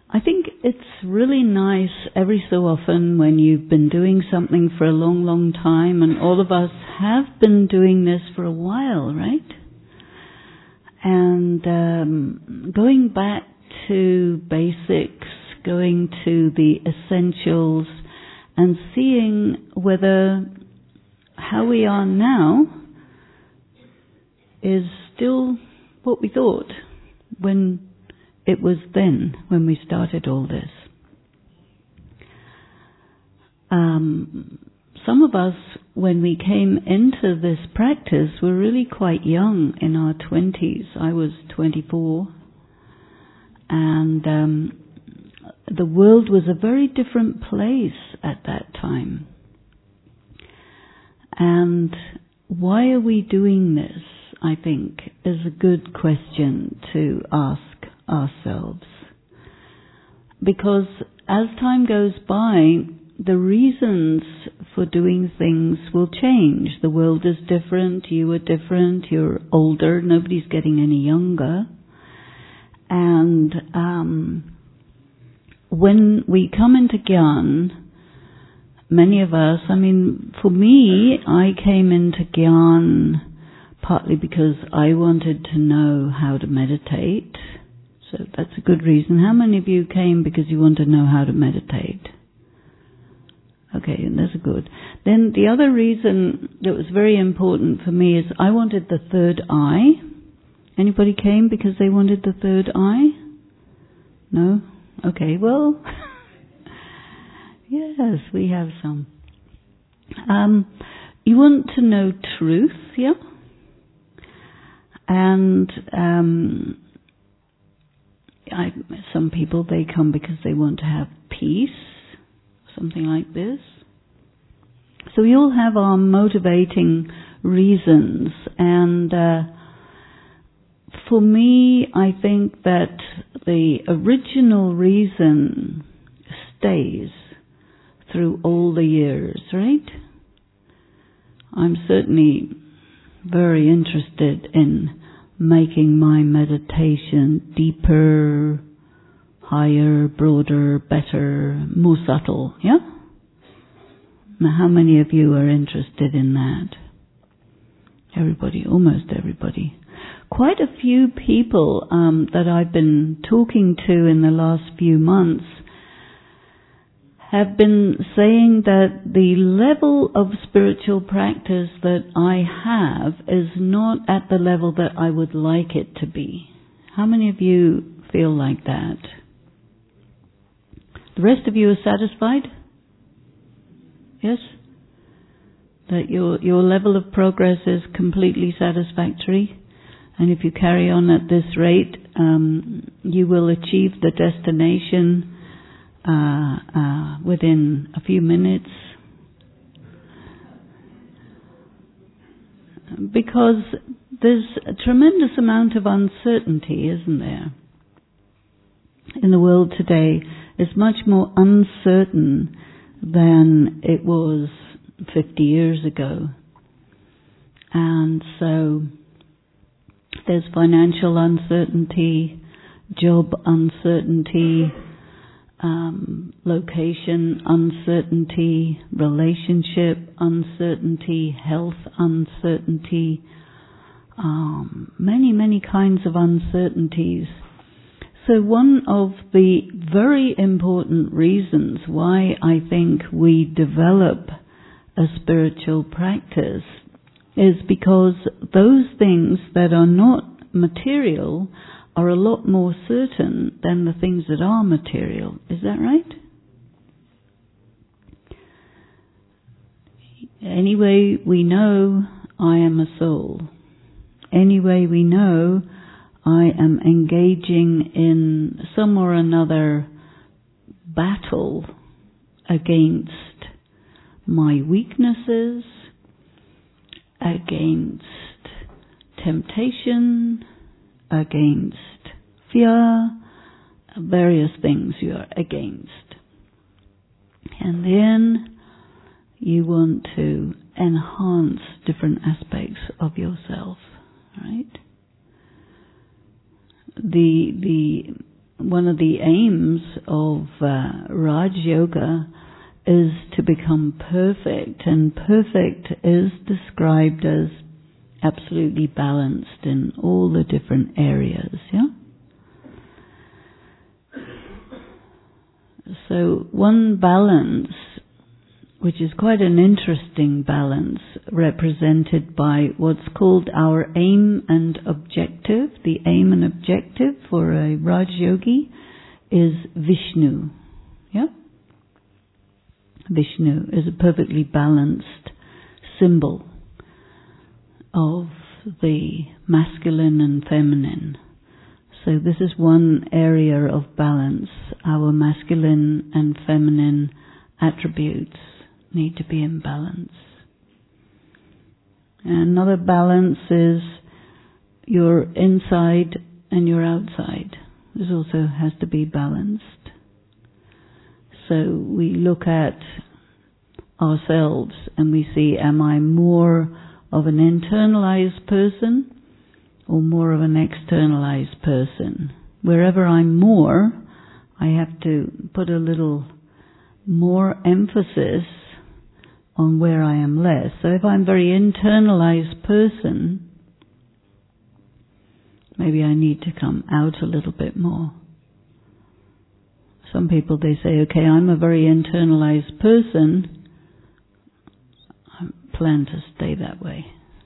I think it's really nice every so often when you've been doing something for a long, long time, and all of us have been doing this for a while, right? And going back to basics, going to the essentials, and seeing whether how we are now is still what we thought when it was then, when we started all this. Some of us, when we came into this practice, were really quite young, in our 20s. I was 24. And the world was a very different place at that time. And why are we doing this, I think, is a good question to ask ourselves. Because as time goes by, the reasons for doing things will change. The world is different, you are different, you're older, nobody's getting any younger. And when we come into Gyan, many of us, for me, I came into Gyan partly because I wanted to know how to meditate. So that's a good reason. How many of you came because you want to know how to meditate? Okay, that's good. Then the other reason that was very important for me is I wanted the third eye. Anybody came because they wanted the third eye? No? Okay, well, yes, we have some. You want to know truth, yeah? And some people, they come because they want to have peace, something like this. So we all have our motivating reasons, and for me, I think that the original reason stays through all the years, right? I'm certainly very interested in making my meditation deeper, higher, broader, better, more subtle, yeah? Now, how many of you are interested in that? Everybody, almost everybody. Quite a few people that I've been talking to in the last few months have been saying that the level of spiritual practice that I have is not at the level that I would like it to be. How many of you feel like that? The rest of you are satisfied? Yes? That your level of progress is completely satisfactory? And if you carry on at this rate, you will achieve the destination within a few minutes. Because there's a tremendous amount of uncertainty, isn't there? In the world today, it's much more uncertain than it was 50 years ago. And so there's financial uncertainty, job uncertainty, location uncertainty, relationship uncertainty, health uncertainty, many kinds of uncertainties. So one of the very important reasons why I think we develop a spiritual practice is because those things that are not material are a lot more certain than the things that are material. Is that right? Anyway, we know I am a soul. Anyway, we know I am engaging in some or another battle against my weaknesses, against temptation, against fear, various things you are against. And then you want to enhance different aspects of yourself, right? The one of the aims of Raj Yoga is to become perfect, and perfect is described as absolutely balanced in all the different areas, yeah? So one balance, which is quite an interesting balance, represented by what's called our aim and objective. The aim and objective for a Raj Yogi is Vishnu. Yeah? Vishnu is a perfectly balanced symbol of the masculine and feminine. So this is one area of balance. Our masculine and feminine attributes need to be in balance. Another balance is your inside and your outside. This also has to be balanced. So we look at ourselves and we see, am I more of an internalized person or more of an externalized person? Wherever I'm more, I have to put a little more emphasis on where I am less. So if I'm a very internalized person, maybe I need to come out a little bit more. Some people, they say, okay, I'm a very internalized person, I plan to stay that way.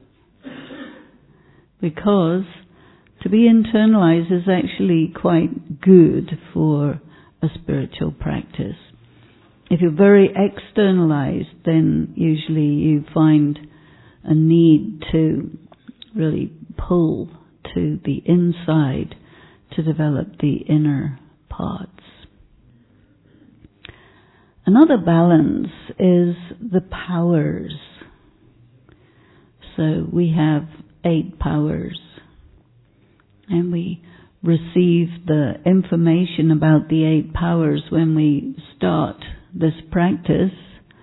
Because to be internalized is actually quite good for a spiritual practice. If you're very externalized, then usually you find a need to really pull to the inside to develop the inner parts. Another balance is the powers. So we have 8 powers, and we receive the information about the 8 powers when we start this practice.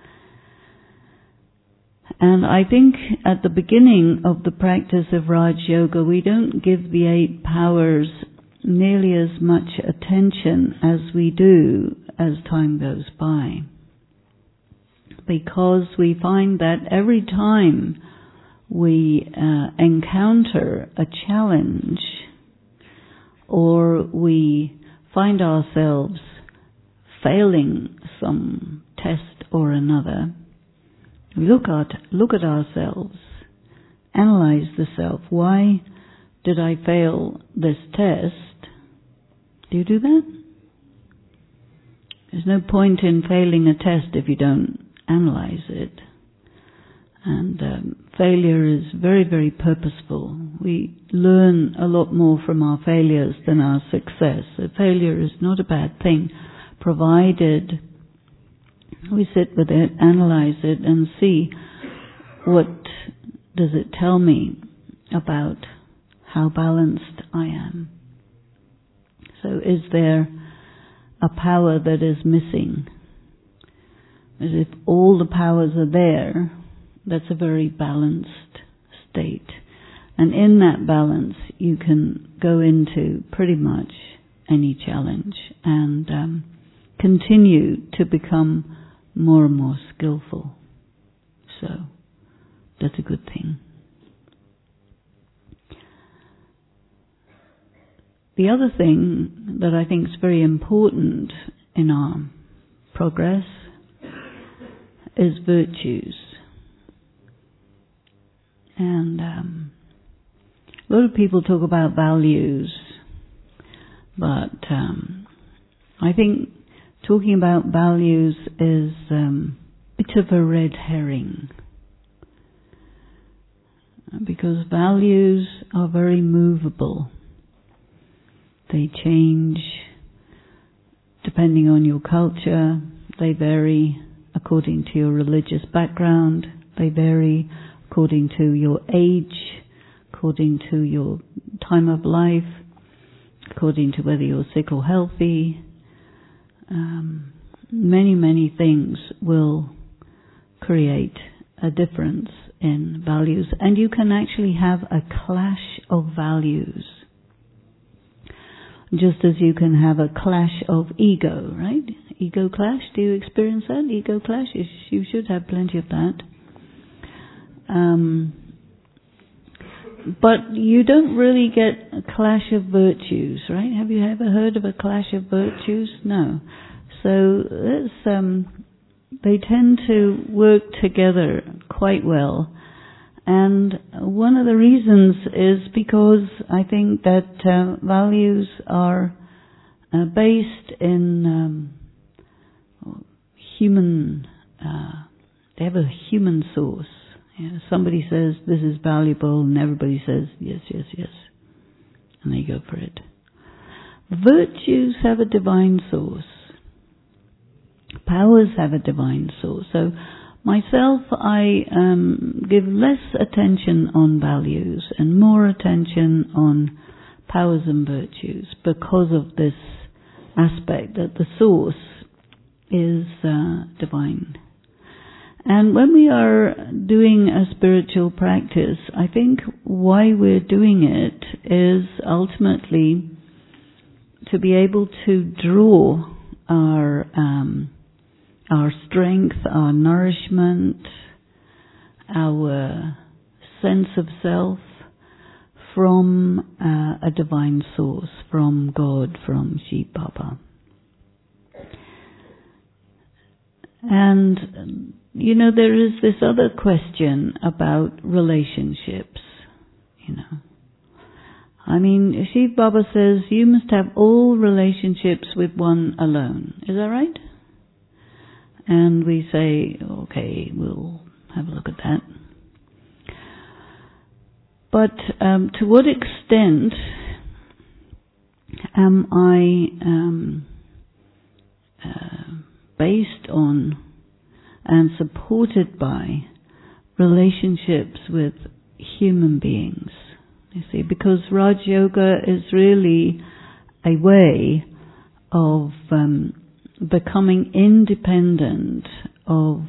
And I think at the beginning of the practice of Raj Yoga, we don't give the 8 powers nearly as much attention as we do as time goes by. Because we find that every time we encounter a challenge, or we find ourselves failing some test or another, look at ourselves, analyze the self. Why did I fail this test? Do you do that? There's no point in failing a test if you don't analyze it. And failure is very, very purposeful. We learn a lot more from our failures than our success. So failure is not a bad thing, provided we sit with it, analyze it, and see what does it tell me about how balanced I am. So is there a power that is missing? As if all the powers are there, that's a very balanced state. And in that balance, you can go into pretty much any challenge and continue to become more and more skillful. So, that's a good thing. The other thing that I think is very important in our progress is virtues. And a lot of people talk about values, but I think talking about values is a bit of a red herring. Because values are very movable. They change depending on your culture. They vary according to your religious background. They vary according to your age, according to your time of life, according to whether you're sick or healthy. Many, many things will create a difference in values, and you can actually have a clash of values. Just as you can have a clash of ego, right? Ego clash, do you experience that? Ego clash? You should have plenty of that. But you don't really get a clash of virtues, right? Have you ever heard of a clash of virtues? No. So they tend to work together quite well. And one of the reasons is because I think that values are based in human, they have a human source. Somebody says this is valuable and everybody says yes, yes, yes. And they go for it. Virtues have a divine source. Powers have a divine source. So myself, I give less attention on values and more attention on powers and virtues because of this aspect that the source is divine. And when we are doing a spiritual practice, I think why we're doing it is ultimately to be able to draw our strength, our nourishment, our sense of self from a divine source, from God, from Shiv Baba. And, there is this other question about relationships, I mean, Shiv Baba says you must have all relationships with one alone. Is that right? And we say, okay, we'll have a look at that. But to what extent am I based on and supported by relationships with human beings? You see, because Raj Yoga is really a way of becoming independent of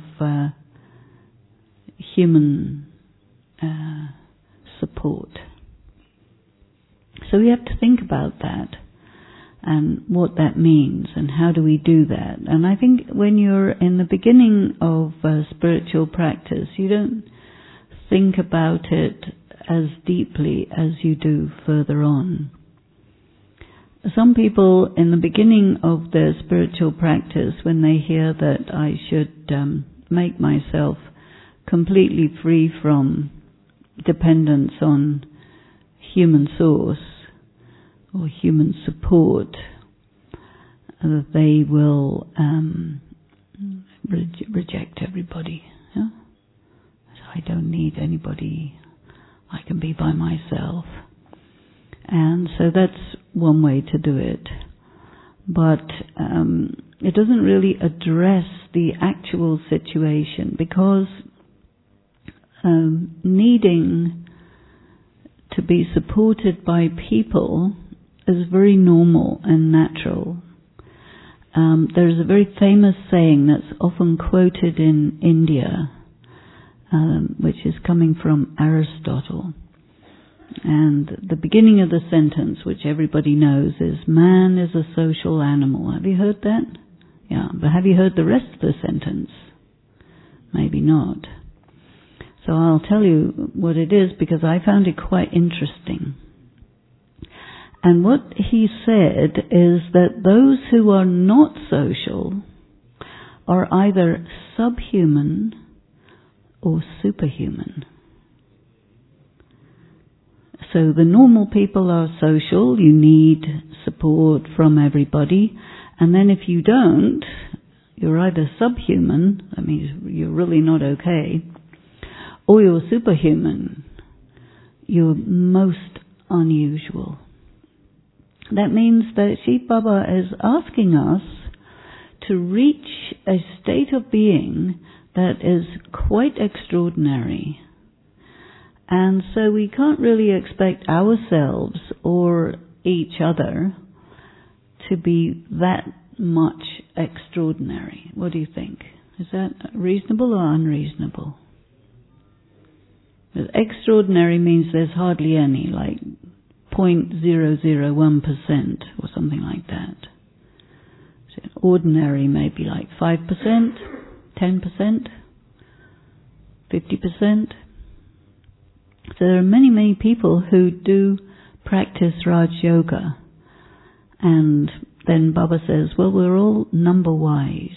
human support. So we have to think about that and what that means and how do we do that. And I think when you're in the beginning of spiritual practice, you don't think about it as deeply as you do further on. Some people in the beginning of their spiritual practice, when they hear that I should make myself completely free from dependence on human source or human support, that they will reject everybody. Yeah? So I don't need anybody. I can be by myself. And so that's one way to do it. But it doesn't really address the actual situation, because needing to be supported by people is very normal and natural. There's a very famous saying that's often quoted in India, which is coming from Aristotle. And the beginning of the sentence, which everybody knows, is man is a social animal. Have you heard that? Yeah, but have you heard the rest of the sentence? Maybe not. So I'll tell you what it is, because I found it quite interesting. And what he said is that those who are not social are either subhuman or superhuman. So the normal people are social, you need support from everybody, and then if you don't, you're either subhuman, that means you're really not okay, or you're superhuman, you're most unusual. That means that Shiv Baba is asking us to reach a state of being that is quite extraordinary. And so we can't really expect ourselves or each other to be that much extraordinary. What do you think? Is that reasonable or unreasonable? Extraordinary means there's hardly any, like 0.001% or something like that. So ordinary may be like 5%, 10%, 50%. So there are many, many people who do practice Raj Yoga, and then Baba says, well, we're all number wise.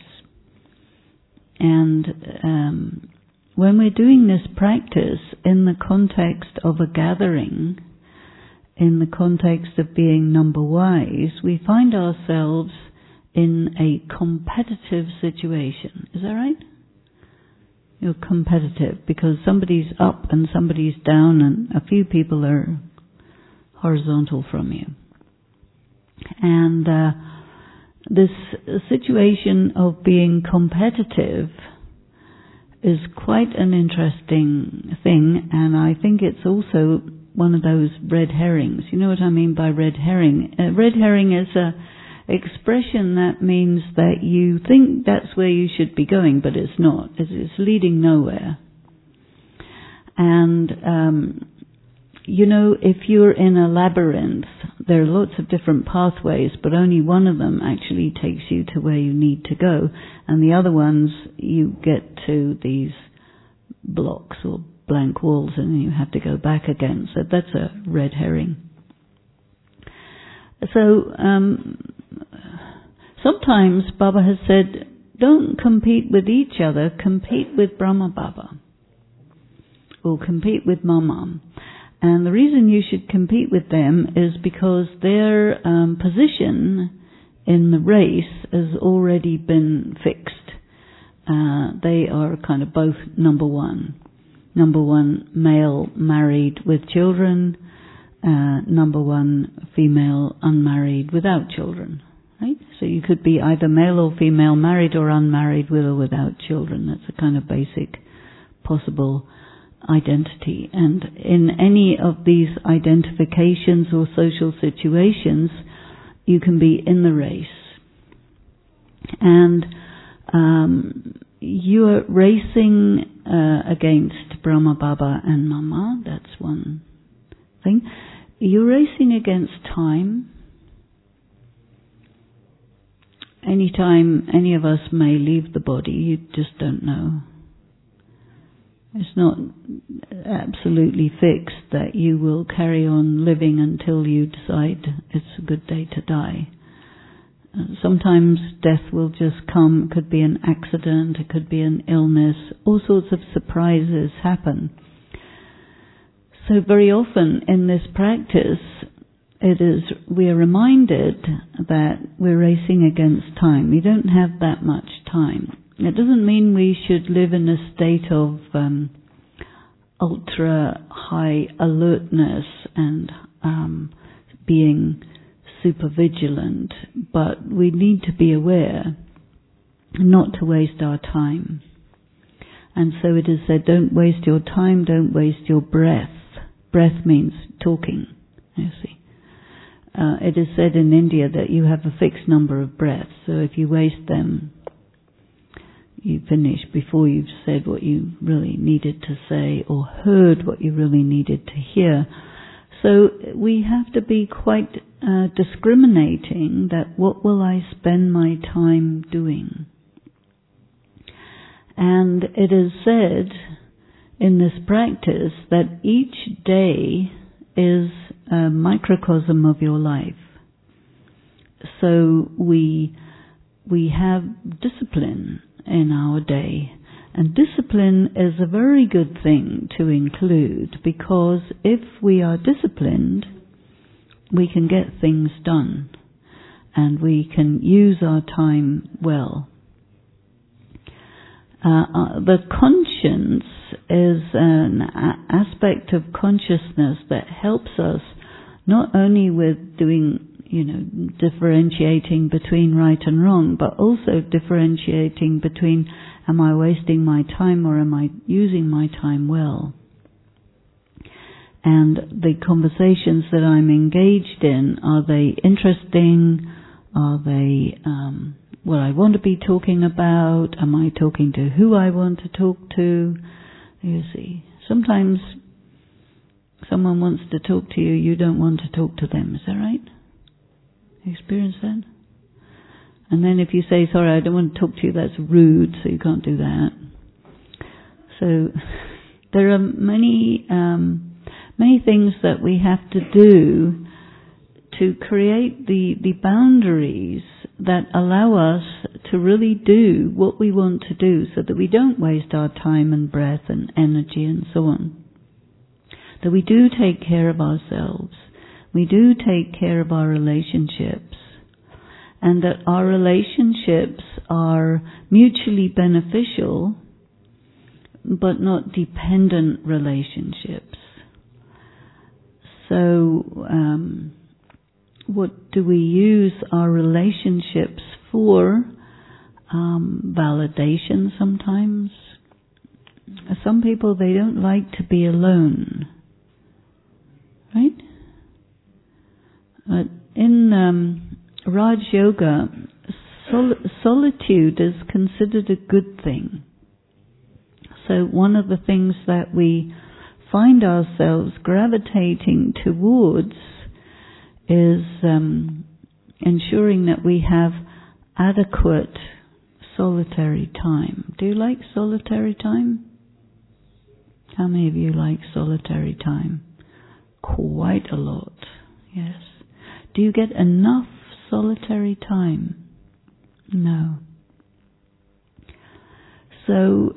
And when we're doing this practice in the context of a gathering, in the context of being number wise, we find ourselves in a competitive situation. Is that right? You're competitive because somebody's up and somebody's down and a few people are horizontal from you. And this situation of being competitive is quite an interesting thing, and I think it's also one of those red herrings. You know what I mean by red herring? Red herring is a expression that means that you think that's where you should be going, but it's not. It's leading nowhere. And if you're in a labyrinth, there are lots of different pathways, but only one of them actually takes you to where you need to go, and the other ones you get to these blocks or blank walls and you have to go back again. So that's a red herring. So sometimes Baba has said, don't compete with each other, compete with Brahma Baba or compete with Mama. And the reason you should compete with them is because their position in the race has already been fixed. They are kind of both number one. Number one male married with children, number one female unmarried without children. Right? So you could be either male or female, married or unmarried, with or without children. That's a kind of basic possible identity. And in any of these identifications or social situations, you can be in the race. And you are racing against Brahma Baba and Mama. That's one thing. You're racing against time. Anytime any of us may leave the body, you just don't know. It's not absolutely fixed that you will carry on living until you decide it's a good day to die. Sometimes death will just come. It could be an accident, it could be an illness. All sorts of surprises happen. So very often in this practice, we are reminded that we're racing against time. We don't have that much time. It doesn't mean we should live in a state of ultra high alertness and being super vigilant, but we need to be aware not to waste our time. And so it is said, don't waste your time, don't waste your breath. Breath means talking, you see. It is said in India that you have a fixed number of breaths, so if you waste them, you finish before you've said what you really needed to say or heard what you really needed to hear. So we have to be quite discriminating that what will I spend my time doing? And it is said in this practice that each day is a microcosm of your life. So we have discipline in our day. And discipline is a very good thing to include, because if we are disciplined, we can get things done and we can use our time well. The conscience is an aspect of consciousness that helps us not only with doing, differentiating between right and wrong, but also differentiating between am I wasting my time or am I using my time well? And the conversations that I'm engaged in, are they interesting? Are they what I want to be talking about? Am I talking to who I want to talk to? You see, sometimes someone wants to talk to you, you don't want to talk to them. Is that right? You experience that? And then if you say, sorry, I don't want to talk to you, that's rude, so you can't do that. So there are many things that we have to do to create the boundaries that allow us to really do what we want to do, so that we don't waste our time and breath and energy and so on. That we do take care of ourselves. We do take care of our relationships. And that our relationships are mutually beneficial, but not dependent relationships. So, what do we use our relationships for? Validation sometimes. Some people, they don't like to be alone. Right? In Raj Yoga, solitude is considered a good thing. So one of the things that we find ourselves gravitating towards is ensuring that we have adequate solitary time. Do you like solitary time? How many of you like solitary time? Quite a lot, yes. Do you get enough solitary time? No. So,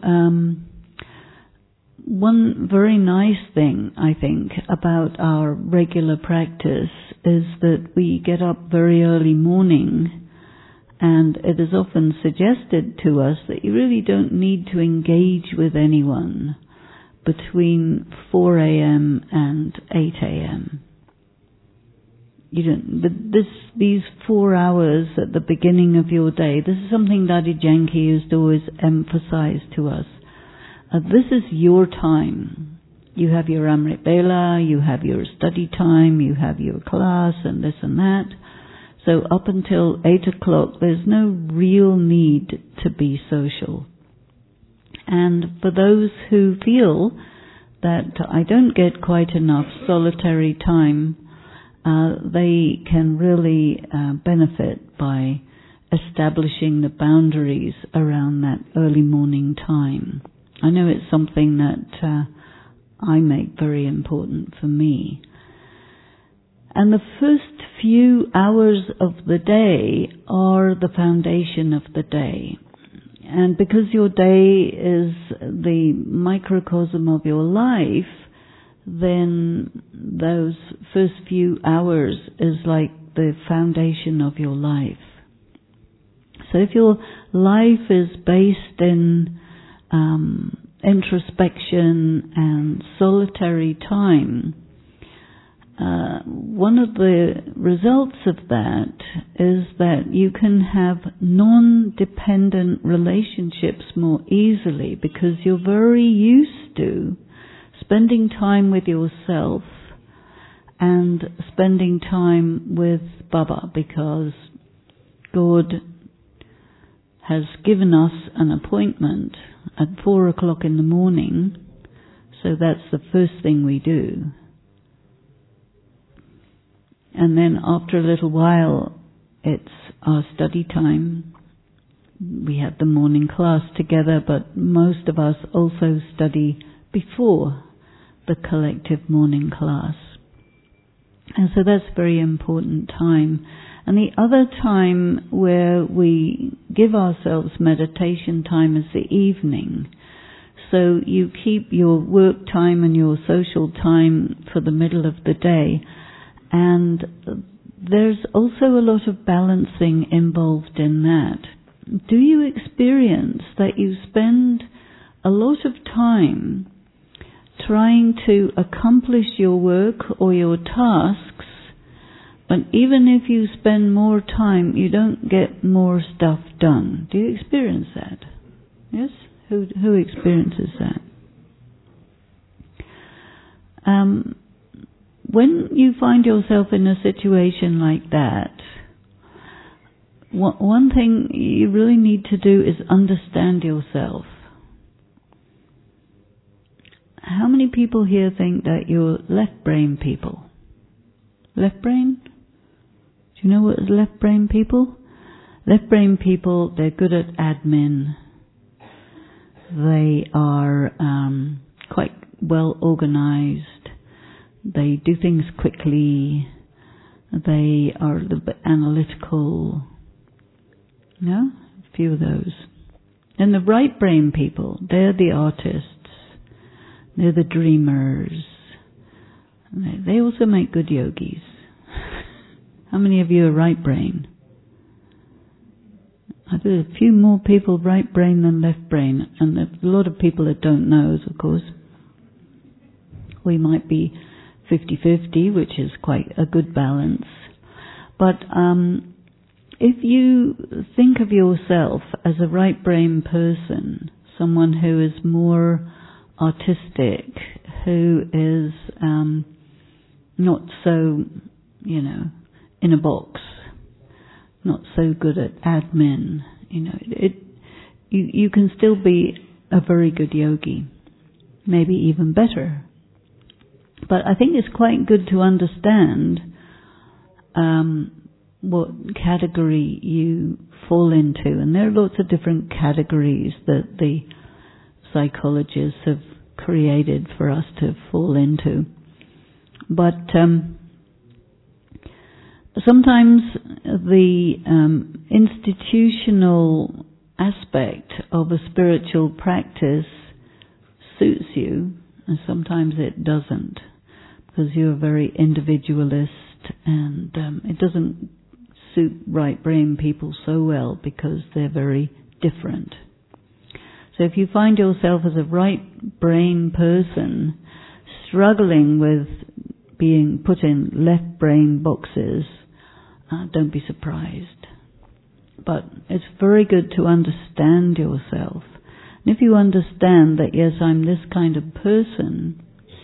one very nice thing, I think, about our regular practice is that we get up very early morning, and it is often suggested to us that you really don't need to engage with anyone between 4 a.m. and 8 a.m. You don't, but these 4 hours at the beginning of your day, this is something Dadi Janki used to always emphasize to us. This is your time. You have your Amrit Bela, you have your study time, you have your class and this and that. So up until 8 o'clock, there's no real need to be social. And for those who feel that I don't get quite enough solitary time, they can really benefit by establishing the boundaries around that early morning time. I know it's something that I make very important for me. And the first few hours of the day are the foundation of the day. And because your day is the microcosm of your life, then those first few hours is like the foundation of your life. So if your life is based in introspection and solitary time, one of the results of that is that you can have non-dependent relationships more easily, because you're very used to spending time with yourself and spending time with Baba, because God has given us an appointment at 4 o'clock in the morning, so that's the first thing we do. And then after a little while, it's our study time. We have the morning class together, but most of us also study before the collective morning class. And so that's a very important time. And the other time where we give ourselves meditation time is the evening. So you keep your work time and your social time for the middle of the day. And there's also a lot of balancing involved in that. Do you experience that you spend a lot of time trying to accomplish your work or your tasks, but even if you spend more time, you don't get more stuff done? Do you experience that? Yes? Who experiences that? When you find yourself in a situation like that, one thing you really need to do is understand yourself. how many people here think that you're left brain people? Left brain? Do you know what is left brain people? Left brain people, they're good at admin. They are quite well organized. They do things quickly. They are a little bit analytical. No? A few of those. And the right brain people, they're the artists. They're the dreamers. They also make good yogis. How many of you are right brain? There's a few more people right brain than left brain, and there's a lot of people that don't know, of course. We might be 50-50, which is quite a good balance. But if you think of yourself as a right brain person, someone who is more artistic, who is not so, in a box, not so good at admin, you can still be a very good yogi, maybe even better. But I think it's quite good to understand what category you fall into, and there are lots of different categories that the psychologists have created for us to fall into. But sometimes the institutional aspect of a spiritual practice suits you, and sometimes it doesn't, because you're very individualist, and it doesn't suit right brain people so well because they're very different. So if you find yourself as a right brain person struggling with being put in left brain boxes, don't be surprised. But it's very good to understand yourself. And if you understand that, yes, I'm this kind of person,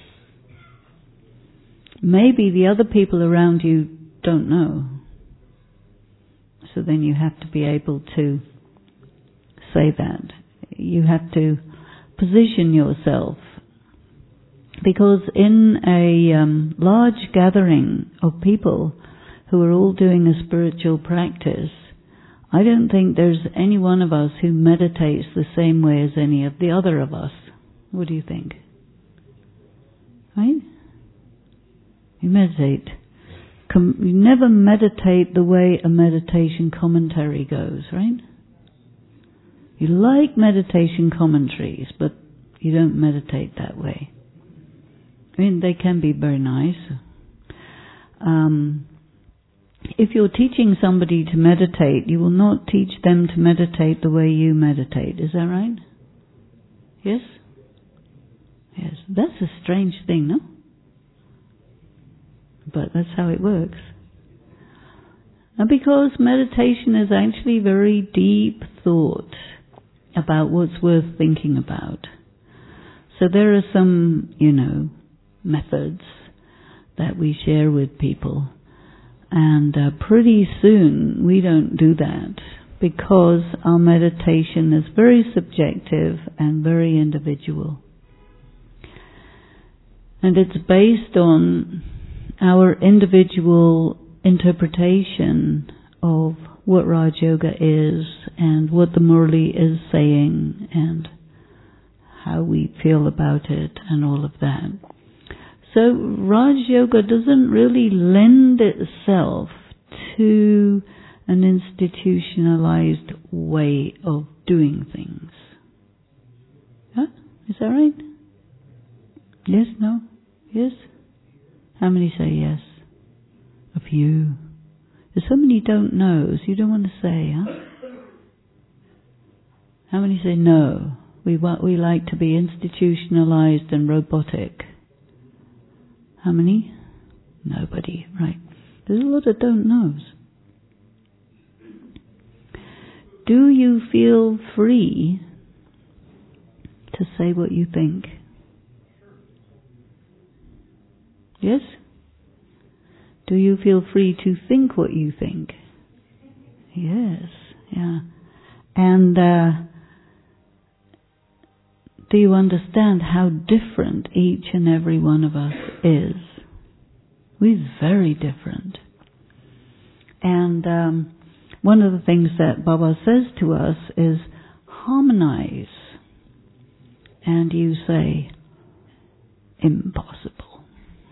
maybe the other people around you don't know. So then you have to be able to say that. You have to position yourself. Because in a large gathering of people who are all doing a spiritual practice, I don't think there's any one of us who meditates the same way as any of the other of us. What do you think? Right? You meditate. You never meditate the way a meditation commentary goes, right? You like meditation commentaries, but you don't meditate that way. I mean, they can be very nice. If you're teaching somebody to meditate, you will not teach them to meditate the way you meditate. Is that right? Yes? Yes. That's a strange thing, no? But that's how it works. And because meditation is actually very deep thought about what's worth thinking about. So there are some, methods that we share with people. And pretty soon we don't do that because our meditation is very subjective and very individual. And it's based on our individual interpretation of what Raj Yoga is and what the Murli is saying and how we feel about it and all of that. So Raj Yoga doesn't really lend itself to an institutionalized way of doing things. Huh? Is that right? Yes? No? Yes? How many say yes? A few. There's so many don't knows. You don't want to say, huh? How many say no? We like to be institutionalized and robotic. How many? Nobody, right. There's a lot of don't knows. Do you feel free to say what you think? Yes? Do you feel free to think what you think? Yes, yeah. And do you understand how different each and every one of us is? We're very different. And one of the things that Baba says to us is harmonize. And you say, impossible.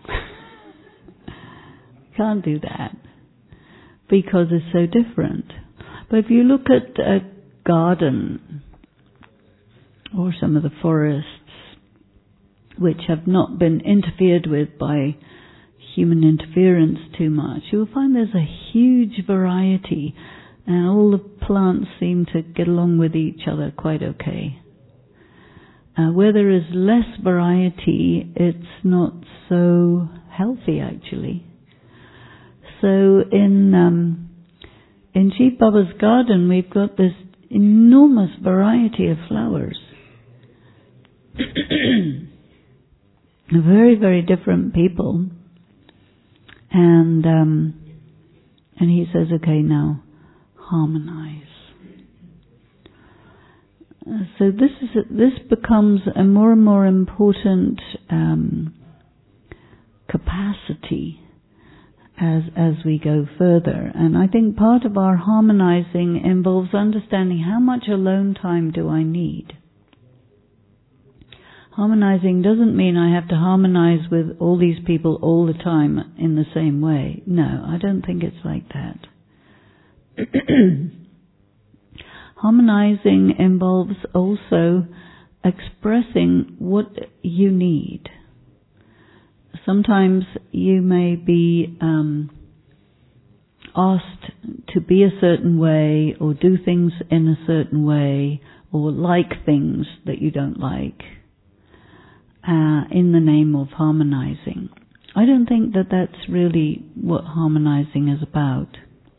Can't do that. Because it's so different. But if you look at a garden or some of the forests which have not been interfered with by human interference too much, you'll find there's a huge variety and all the plants seem to get along with each other quite okay. Where there is less variety, it's not so healthy actually. So in Shiv Baba's garden we've got this enormous variety of flowers. Very, very different people. And he says, okay, now harmonize. So this becomes a more and more important capacity as we go further. And I think part of our harmonizing involves understanding how much alone time do I need. Harmonizing doesn't mean I have to harmonize with all these people all the time in the same way. No, I don't think it's like that. Harmonizing involves also expressing what you need. Sometimes you may be asked to be a certain way or do things in a certain way or like things that you don't like in the name of harmonizing. I don't think that that's really what harmonizing is about.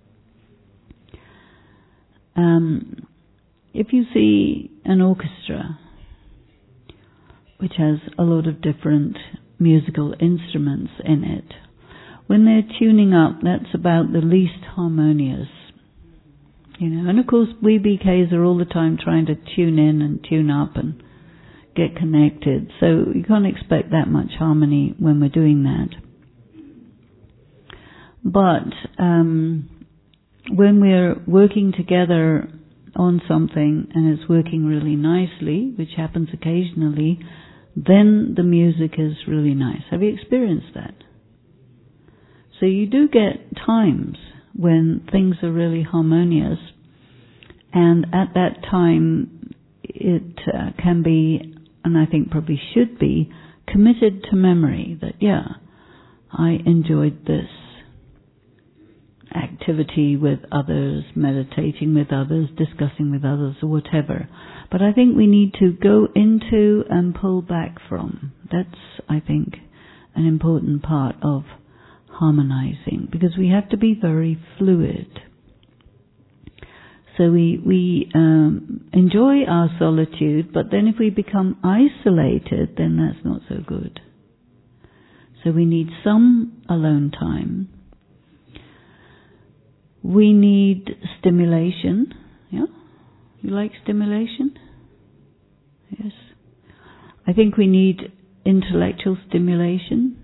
If you see an orchestra which has a lot of different musical instruments in it, when they're tuning up, that's about the least harmonious. And of course we BKs are all the time trying to tune in and tune up and get connected, so you can't expect that much harmony when we're doing that. But when we're working together on something and it's working really nicely, which happens occasionally, then the music is really nice. Have you experienced that? So you do get times when things are really harmonious, and at that time it can be, and I think probably should be, committed to memory that, I enjoyed this activity with others, meditating with others, discussing with others, or whatever. But I think we need to go into and pull back from. That's, I think, an important part of harmonizing, because we have to be very fluid. So we enjoy our solitude, but then if we become isolated, then that's not so good. So we need some alone time. We need stimulation. Yeah? You like stimulation? Yes. I think we need intellectual stimulation.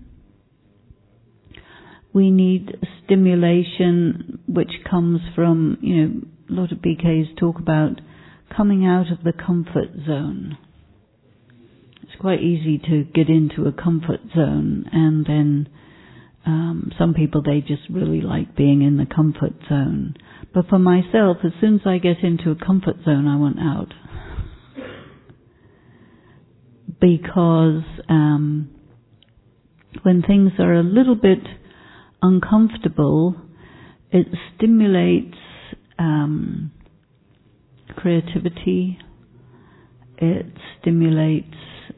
We need stimulation which comes from, a lot of BKs talk about coming out of the comfort zone. It's quite easy to get into a comfort zone, and then some people, they just really like being in the comfort zone. But for myself, as soon as I get into a comfort zone, I want out. Because when things are a little bit uncomfortable, it stimulates creativity. It stimulates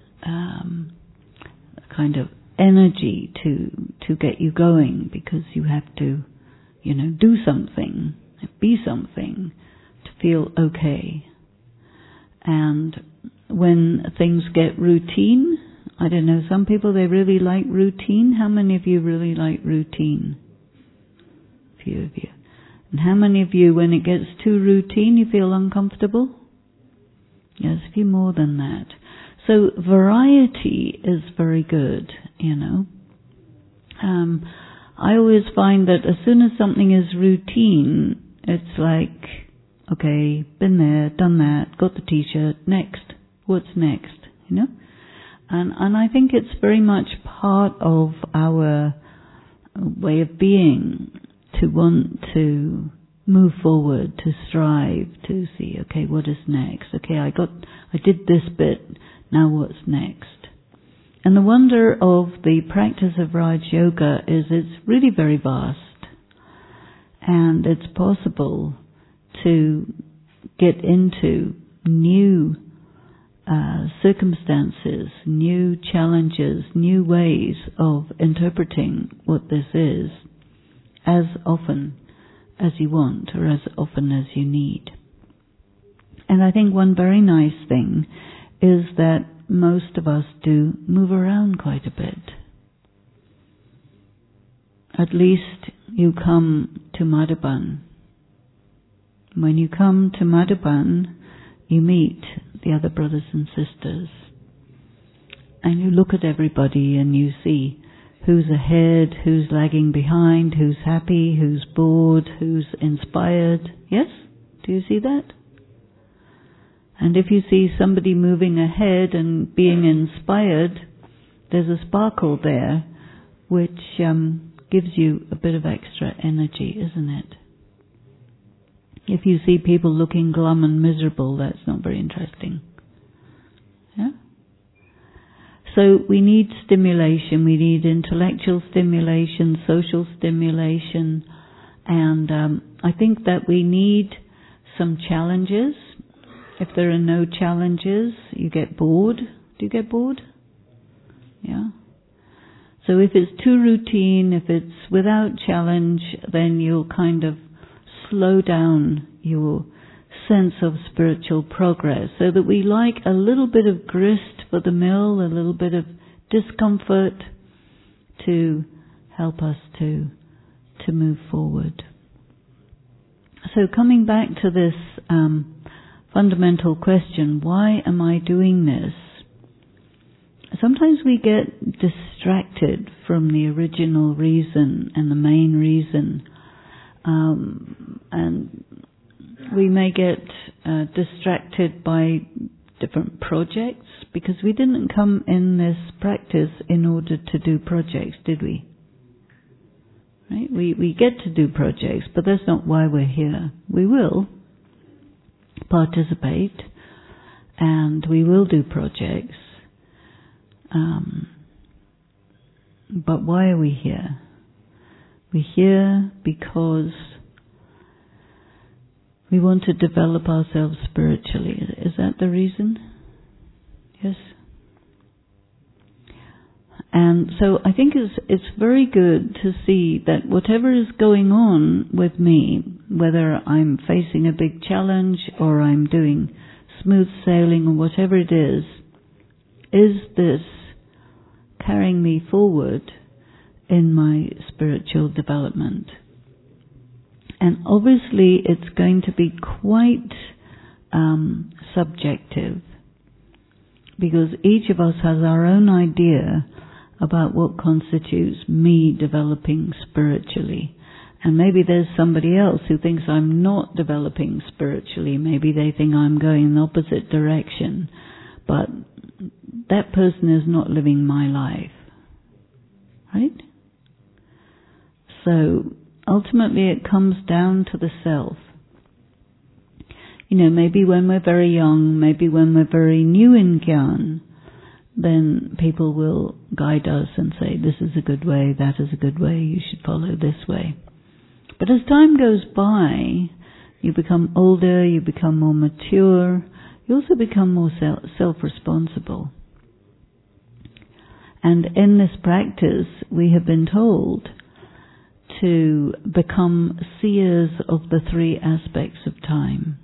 a kind of energy to get you going, because you have to, do something, be something to feel okay. And when things get routine, I don't know, some people, they really like routine. How many of you really like routine? A few of you. And how many of you, when it gets too routine, you feel uncomfortable? Yes, a few more than that. So variety is very good, you know. I always find that as soon as something is routine, it's like, okay, been there, done that, got the t-shirt, next, what's next, you know? And I think it's very much part of our way of being to want to move forward, to strive, to see, okay, what is next? Okay, I did this bit, now what's next? And the wonder of the practice of Raj Yoga is it's really very vast, and it's possible to get into new circumstances, new challenges, new ways of interpreting what this is as often as you want or as often as you need. And I think one very nice thing is that most of us do move around quite a bit. At least you come to Madhuban. When you come to Madhuban, you meet the other brothers and sisters. And you look at everybody and you see who's ahead, who's lagging behind, who's happy, who's bored, who's inspired. Yes? Do you see that? And if you see somebody moving ahead and being inspired, there's a sparkle there which gives you a bit of extra energy, isn't it? If you see people looking glum and miserable, that's not very interesting. Yeah? So we need stimulation, we need intellectual stimulation, social stimulation, and I think that we need some challenges. If there are no challenges, you get bored. Do you get bored? Yeah. So if it's too routine, if it's without challenge, then you'll kind of slow down your sense of spiritual progress, so that we like a little bit of grist for the mill, a little bit of discomfort to help us to move forward. So coming back to this fundamental question, why am I doing this? Sometimes we get distracted from the original reason and the main reason. And we may get distracted by different projects, because we didn't come in this practice in order to do projects, did we? Right? We get to do projects, but that's not why we're here. We will participate and we will do projects. But why are we here? We're here because we want to develop ourselves spiritually. Is that the reason? Yes? And so I think it's very good to see that whatever is going on with me, whether I'm facing a big challenge or I'm doing smooth sailing or whatever it is this carrying me forward in my spiritual development? And obviously it's going to be quite subjective, because each of us has our own idea about what constitutes me developing spiritually. And maybe there's somebody else who thinks I'm not developing spiritually. Maybe they think I'm going in the opposite direction. But that person is not living my life. Right? So ultimately it comes down to the self. You know, maybe when we're very young, maybe when we're very new in Gyan, then people will guide us and say, this is a good way, that is a good way, you should follow this way. But as time goes by, you become older, you become more mature, you also become more self-responsible. And in this practice, we have been told to become seers of the three aspects of time.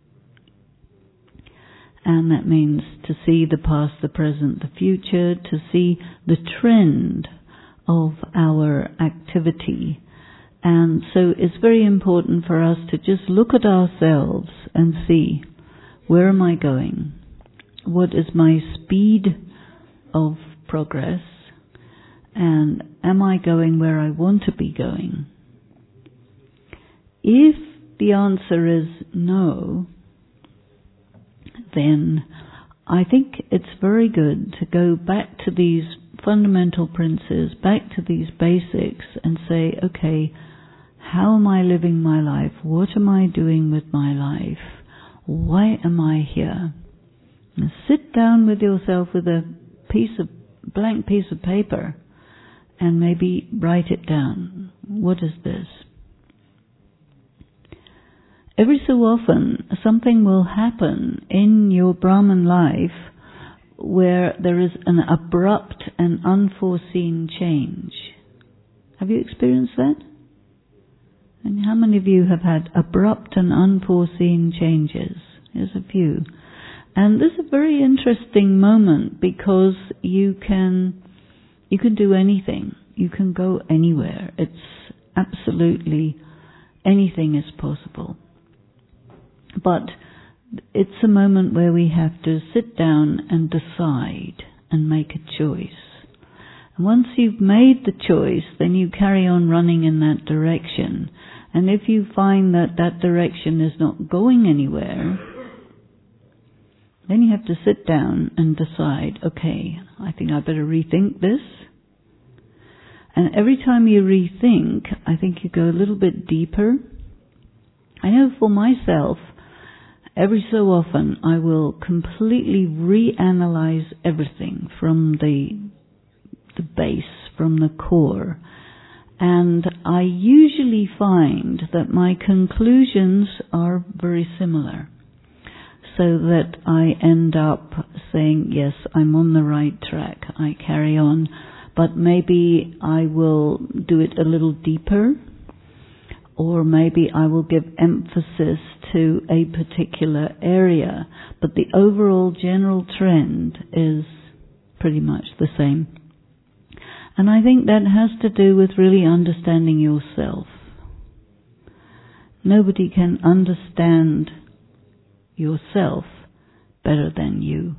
And that means to see the past, the present, the future, to see the trend of our activity. And so it's very important for us to just look at ourselves and see, where am I going? what is my speed of progress, and am I going where I want to be going? If the answer is no, then I think it's very good to go back to these fundamental principles, back to these basics, and say, okay, how am I living my life? What am I doing with my life? Why am I here? And sit down with yourself with a blank piece of paper and maybe write it down. What is this? Every so often, something will happen in your Brahman life where there is an abrupt and unforeseen change. Have you experienced that? And how many of you have had abrupt and unforeseen changes? Here's a few. And this is a very interesting moment because you can do anything. You can go anywhere. It's absolutely anything is possible. But it's a moment where we have to sit down and decide and make a choice. And once you've made the choice, then you carry on running in that direction. And if you find that that direction is not going anywhere, then you have to sit down and decide, okay, I think I better rethink this. And every time you rethink, I think you go a little bit deeper. I know for myself, every so often I will completely reanalyze everything from the base, from the core. And I usually find that my conclusions are very similar. So that I end up saying, yes, I'm on the right track, I carry on. But maybe I will do it a little deeper, or maybe I will give emphasis to a particular area. But the overall general trend is pretty much the same. And I think that has to do with really understanding yourself. Nobody can understand yourself better than you.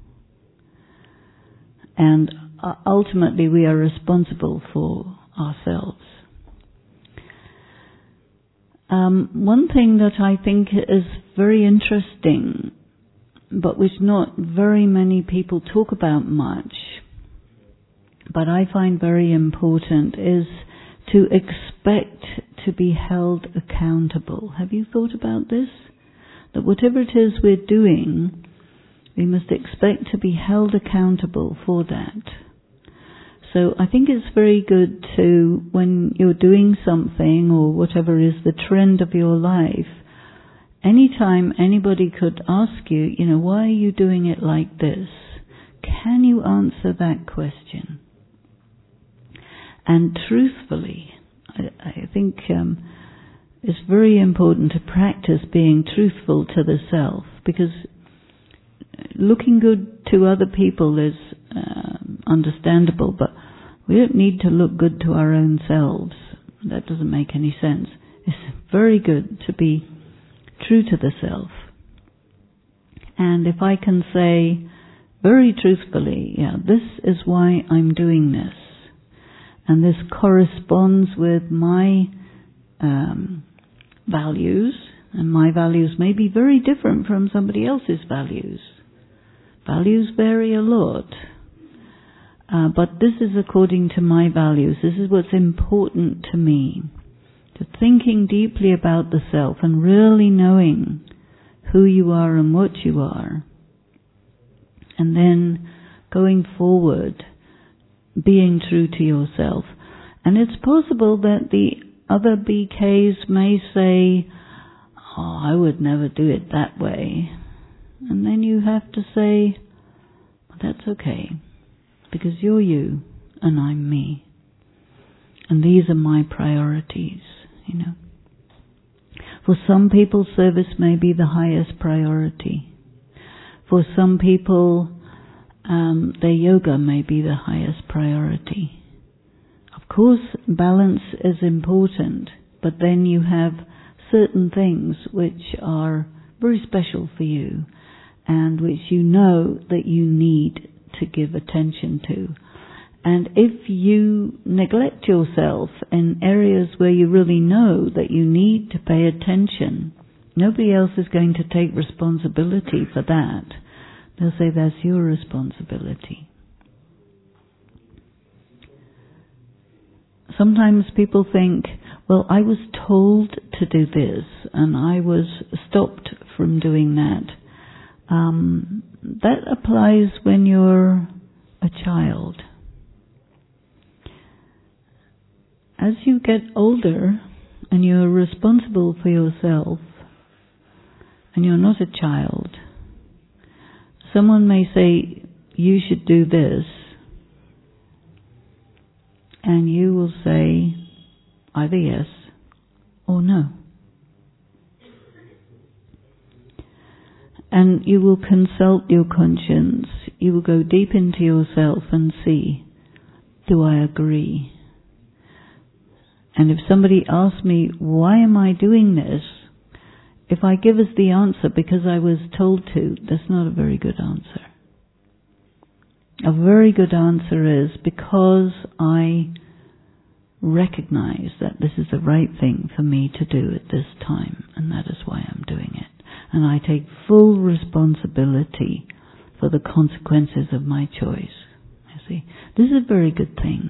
And ultimately we are responsible for ourselves. One thing that I think is very interesting, but which not very many people talk about much, but I find very important, is to expect to be held accountable. Have you thought about this? That whatever it is we're doing, we must expect to be held accountable for that. So I think it's very good to, when you're doing something or whatever is the trend of your life, anytime anybody could ask you, why are you doing it like this? Can you answer that question? And truthfully, I think it's very important to practice being truthful to the self, because looking good to other people is understandable, but we don't need to look good to our own selves. That doesn't make any sense. It's very good to be true to the self. And if I can say very truthfully, this is why I'm doing this, and this corresponds with my values, and my values may be very different from somebody else's values. Values vary a lot. But this is according to my values. This is what's important to me. To thinking deeply about the self and really knowing who you are and what you are. And then going forward, being true to yourself. And it's possible that the other BKs may say, I would never do it that way. And then you have to say, that's okay, because you're you and I'm me. And these are my priorities, For some people, service may be the highest priority. For some people, their yoga may be the highest priority. Of course, balance is important, but then you have certain things which are very special for you. and which you know that you need to give attention to. And if you neglect yourself in areas where you really know that you need to pay attention, nobody else is going to take responsibility for that. They'll say that's your responsibility. Sometimes people think, well, I was told to do this and I was stopped from doing that. That applies when you're a child. As you get older and you're responsible for yourself and you're not a child, someone may say, you should do this, and you will say either yes or no. And you will consult your conscience. You will go deep into yourself and see, do I agree? And if somebody asks me, why am I doing this? If I give us the answer because I was told to, that's not a very good answer. A very good answer is because I recognize that this is the right thing for me to do at this time, and that is why I'm doing it. And I take full responsibility for the consequences of my choice. You see, this is a very good thing.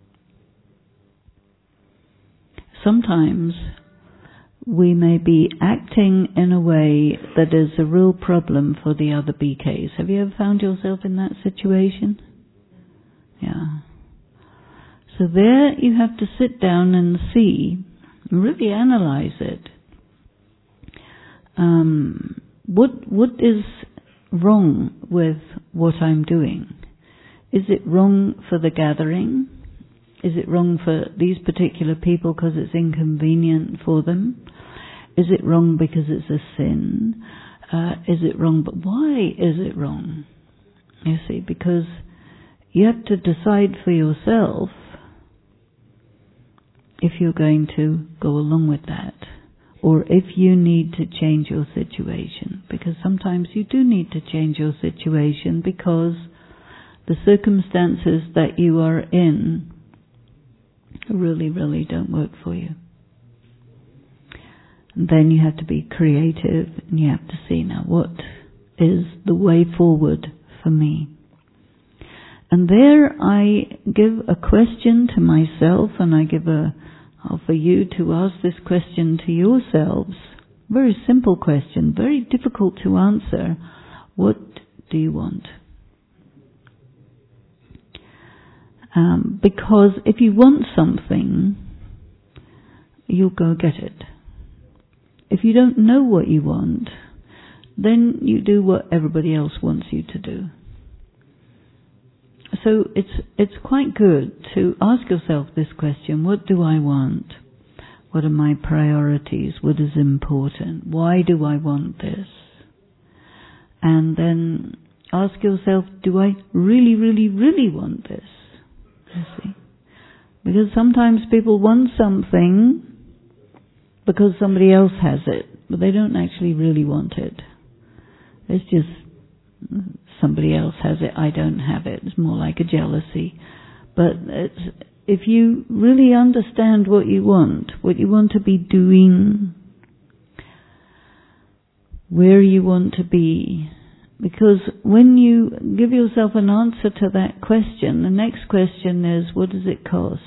Sometimes we may be acting in a way that is a real problem for the other BKs. Have you ever found yourself in that situation? Yeah. So there you have to sit down and see, really analyze it. What is wrong with what I'm doing? Is it wrong for the gathering? Is it wrong for these particular people because it's inconvenient for them? Is it wrong because it's a sin? Is it wrong? But why is it wrong? You see, because you have to decide for yourself if you're going to go along with that, or if you need to change your situation. Because sometimes you do need to change your situation because the circumstances that you are in really, really don't work for you. And then you have to be creative and you have to see, now what is the way forward for me? And there I give a question to myself, and I offer you to ask this question to yourselves. Very simple question, very difficult to answer. What do you want? Because if you want something, you'll go get it. If you don't know what you want, then you do what everybody else wants you to do. So it's quite good to ask yourself this question: what do I want? What are my priorities? What is important? Why do I want this? And then ask yourself, do I really, really, really want this? You see? Because sometimes people want something because somebody else has it, but they don't actually really want it. It's just somebody else has it, I don't have it. It's more like a jealousy. But if you really understand what you want to be doing, where you want to be, because when you give yourself an answer to that question, the next question is, what does it cost?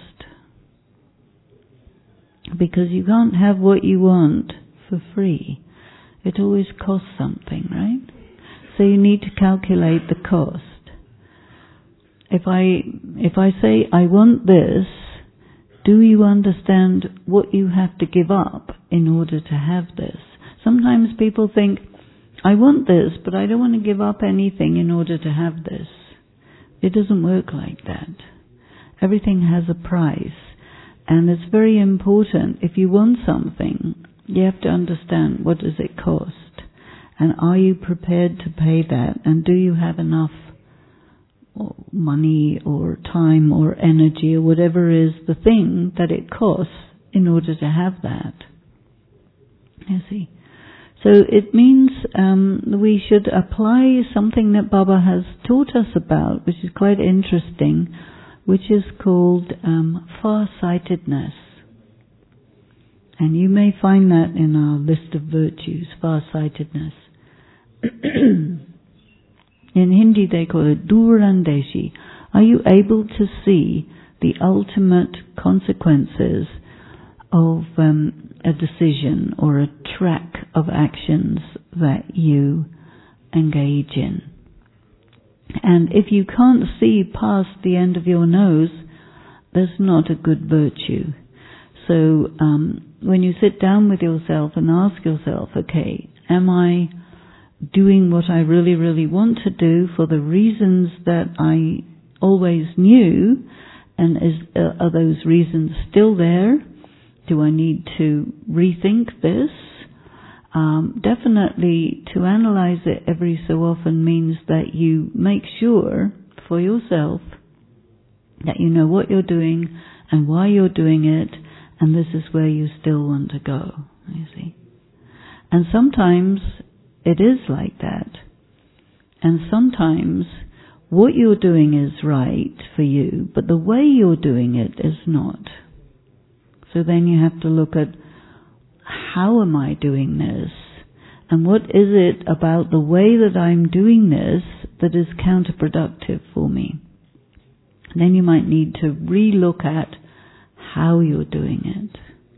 Because you can't have what you want for free. It always costs something, right? So you need to calculate the cost. If I say, I want this, do you understand what you have to give up in order to have this? Sometimes people think, I want this, but I don't want to give up anything in order to have this. It doesn't work like that. Everything has a price. And it's very important, if you want something, you have to understand, what does it cost? And are you prepared to pay that? And do you have enough money or time or energy or whatever is the thing that it costs in order to have that? You see? So it means we should apply something that Baba has taught us about, which is quite interesting, which is called far-sightedness. And you may find that in our list of virtues, far-sightedness. In Hindi they call it Durandeshi. Are you able to see the ultimate consequences of a decision or a track of actions that you engage in? And if you can't see past the end of your nose, that's not a good virtue. So when you sit down with yourself and ask yourself, okay, am I doing what I really, really want to do for the reasons that I always knew, and are those reasons still there? Do I need to rethink this? Definitely to analyze it every so often means that you make sure for yourself that you know what you're doing and why you're doing it, and this is where you still want to go, you see. And sometimes it is like that. And sometimes what you're doing is right for you, but the way you're doing it is not. So then you have to look at, how am I doing this? And what is it about the way that I'm doing this that is counterproductive for me? And then you might need to re-look at how you're doing it.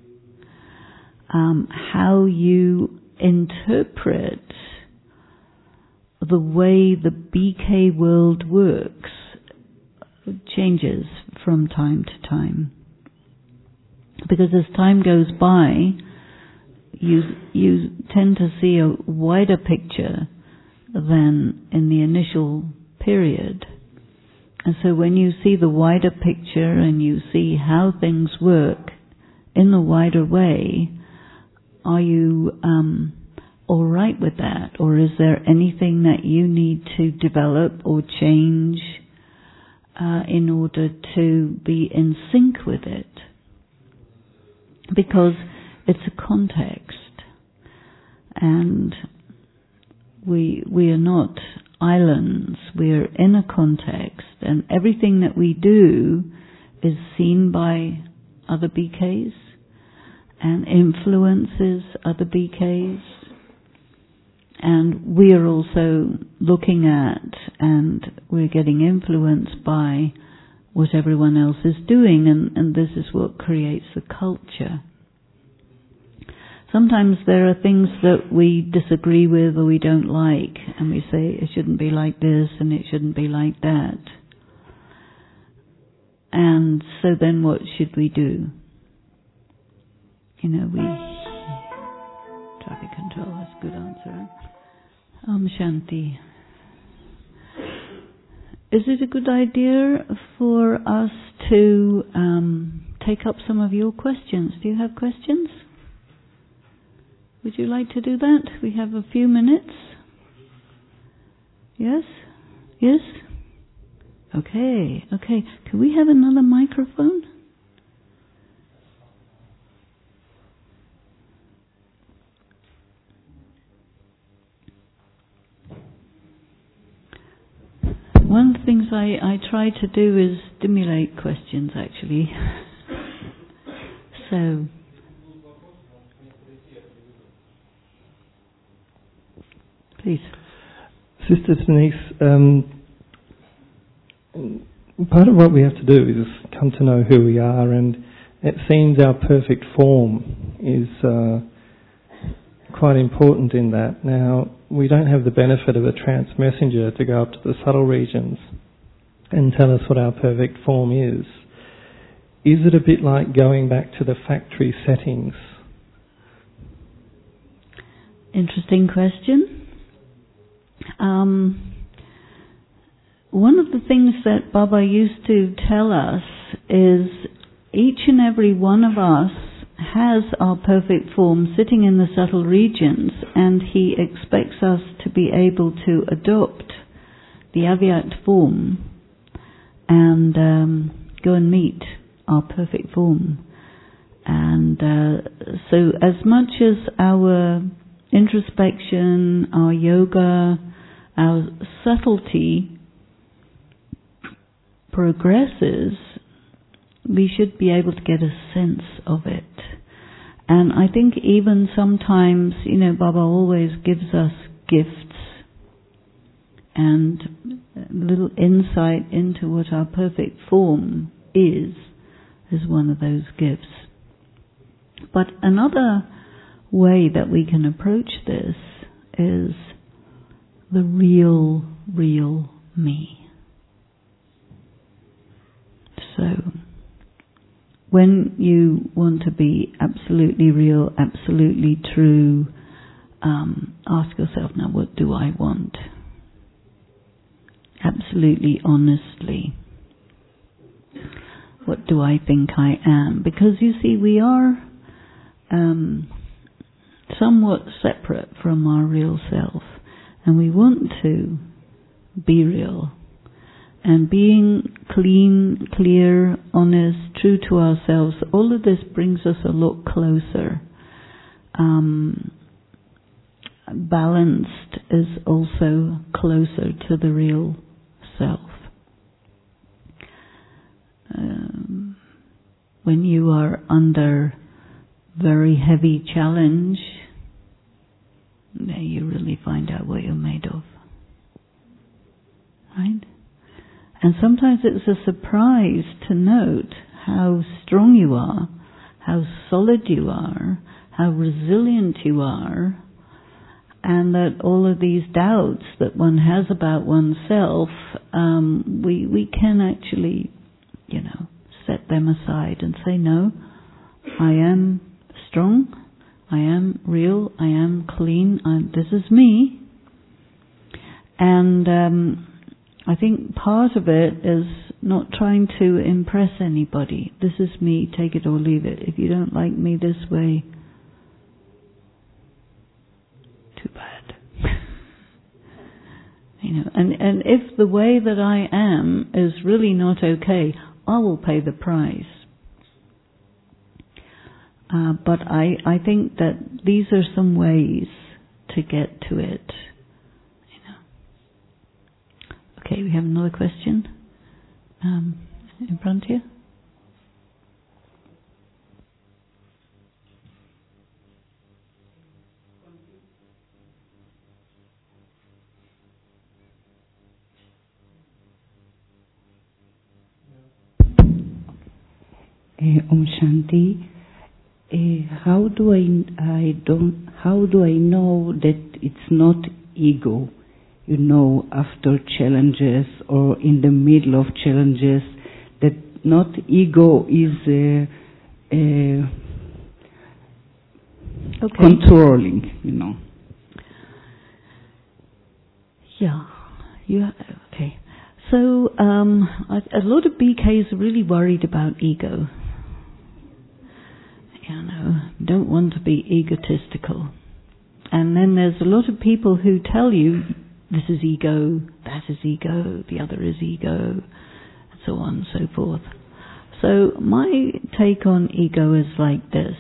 How you interpret the way the BK world works changes from time to time. Because as time goes by, you tend to see a wider picture than in the initial period. And so when you see the wider picture and you see how things work in the wider way, are you all right with that? Or is there anything that you need to develop or change in order to be in sync with it? Because it's a context, and we are not islands. We are in a context, and everything that we do is seen by other BKs and influences other BKs, and we are also looking at and we're getting influenced by what everyone else is doing, and this is what creates the culture. Sometimes there are things that we disagree with or we don't like, and we say it shouldn't be like this and it shouldn't be like that. And so then what should we do? We traffic control, that's a good answer. Shanti. Is it a good idea for us to take up some of your questions? Do you have questions? Would you like to do that? We have a few minutes. Yes? Yes? Okay. Can we have another microphone? One of the things I try to do is stimulate questions, actually. So, please. Sister Denise, part of what we have to do is come to know who we are, and it seems our perfect form is quite important in that. Now, we don't have the benefit of a trance messenger to go up to the subtle regions and tell us what our perfect form is. Is it a bit like going back to the factory settings? Interesting question. One of the things that Baba used to tell us is each and every one of us has our perfect form sitting in the subtle regions, and he expects us to be able to adopt the Avyakt form and go and meet our perfect form. And so as much as our introspection, our yoga, our subtlety progresses, we should be able to get a sense of it. And I think even sometimes, Baba always gives us gifts and a little insight into what our perfect form is one of those gifts. But another way that we can approach this is the real me. So, when you want to be absolutely real, absolutely true, ask yourself, now what do I want? Absolutely honestly. What do I think I am? Because you see, we are somewhat separate from our real self, and we want to be real. And being clean, clear, honest, true to ourselves, all of this brings us a lot closer. Balanced is also closer to the real self. When you are under very heavy challenge, then you really find out what you're made of. Right? And sometimes it's a surprise to note how strong you are, how solid you are, how resilient you are, and that all of these doubts that one has about oneself, we can actually, set them aside and say, no, I am strong, I am real, I am clean, this is me. And I think part of it is not trying to impress anybody. This is me, take it or leave it. If you don't like me this way, too bad. And if the way that I am is really not okay, I will pay the price. But I think that these are some ways to get to it. Okay, we have another question in front here. Om Shanti. How do I know that it's not ego? After challenges or in the middle of challenges, that not ego is controlling, Yeah. Okay. So a lot of BKs are really worried about ego. Don't want to be egotistical. And then there's a lot of people who tell you, this is ego, that is ego, the other is ego, and so on and so forth. So my take on ego is like this.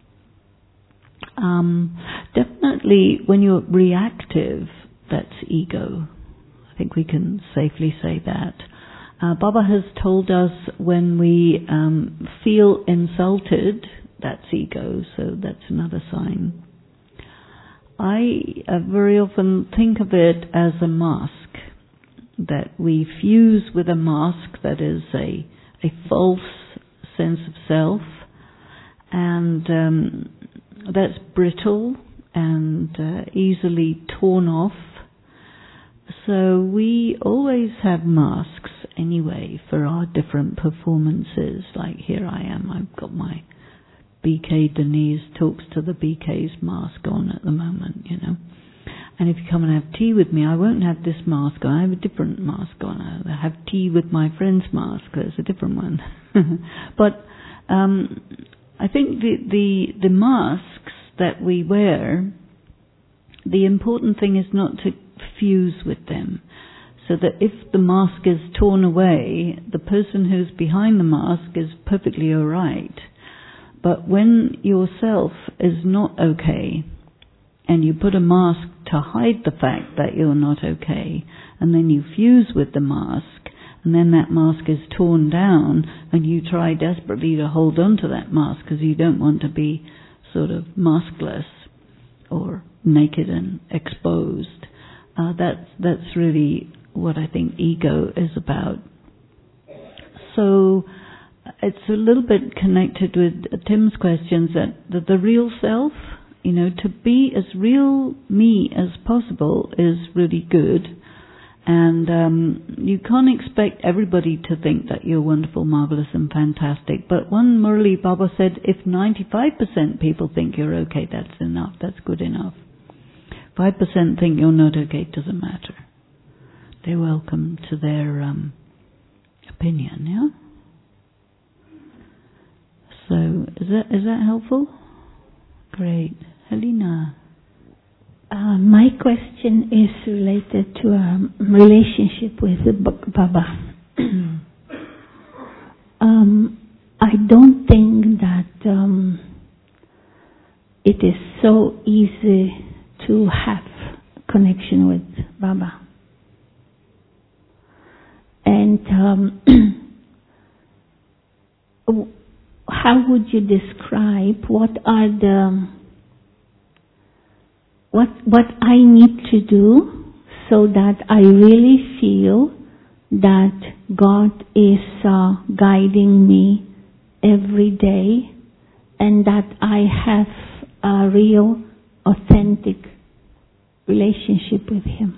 Definitely when you're reactive, that's ego. I think we can safely say that. Baba has told us when we feel insulted, that's ego, so that's another sign. I very often think of it as a mask, that we fuse with a mask that is a false sense of self, and that's brittle and easily torn off. So we always have masks anyway for our different performances. Like here I am, I've got my BK Denise talks to the BK's mask on at the moment, And if you come and have tea with me, I won't have this mask on. I have a different mask on. I have tea with my friend's mask. There's a different one. But I think the masks that we wear, the important thing is not to fuse with them. So that if the mask is torn away, the person who's behind the mask is perfectly all right. But when yourself is not okay, and you put a mask to hide the fact that you're not okay, and then you fuse with the mask, and then that mask is torn down, and you try desperately to hold on to that mask because you don't want to be sort of maskless or naked and exposed. That's really what I think ego is about. So it's a little bit connected with Tim's questions, that the real self, to be as real me as possible is really good. And you can't expect everybody to think that you're wonderful, marvelous and fantastic. But one Murli Baba said, if 95% people think you're okay, that's enough, that's good enough. 5% think you're not okay, it doesn't matter. They're welcome to their opinion, yeah? So, is that helpful? Great. Helena. My question is related to a relationship with Baba. I don't think that it is so easy to have connection with Baba. And how would you describe what I need to do so that I really feel that God is guiding me every day and that I have a real, authentic relationship with Him?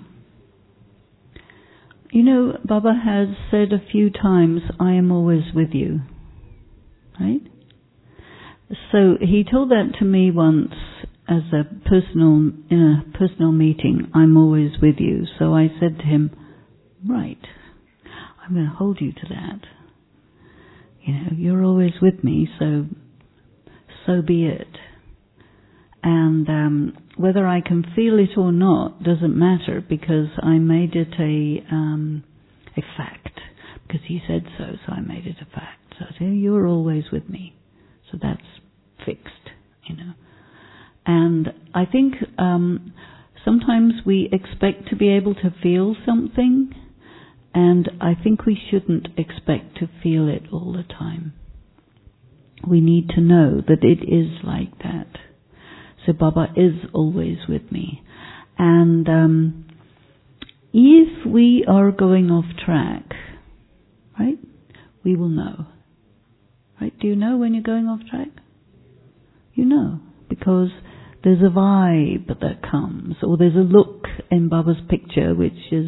Baba has said a few times, I am always with you. Right? So he told that to me once as in a personal meeting, I'm always with you. So I said to him, right, I'm going to hold you to that. You're always with me, so be it. And whether I can feel it or not doesn't matter, because I made it a fact. Because he said so I made it a fact. So I said, you're always with me. So that's fixed, And I think sometimes we expect to be able to feel something, and I think we shouldn't expect to feel it all the time. We need to know that it is like that. So Baba is always with me. And if we are going off track, right, we will know. Right? Do you know when you're going off track? You know, because there's a vibe that comes, or there's a look in Baba's picture which is,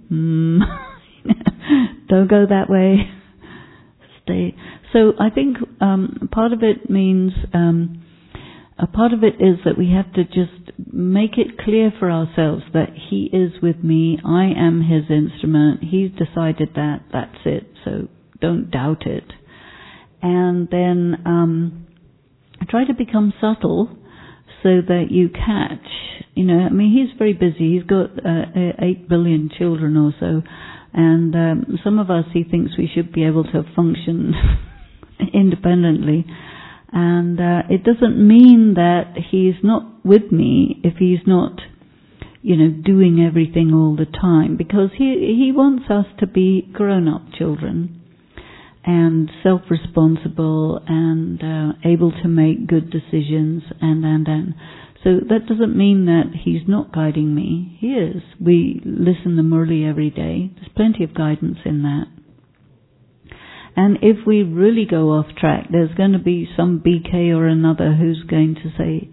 don't go that way, stay. So I think part of it means, a part of it is that we have to just make it clear for ourselves that He is with me, I am His instrument, He's decided that, that's it, so don't doubt it. And then try to become subtle so that you catch, he's very busy, he's got 8 billion children or so, and some of us, he thinks we should be able to function independently. And it doesn't mean that He's not with me if He's not, doing everything all the time, because He wants us to be grown-up children and self-responsible and able to make good decisions and. So that doesn't mean that He's not guiding me. He is. We listen to Murli every day. There's plenty of guidance in that. And if we really go off track, there's going to be some BK or another who's going to say,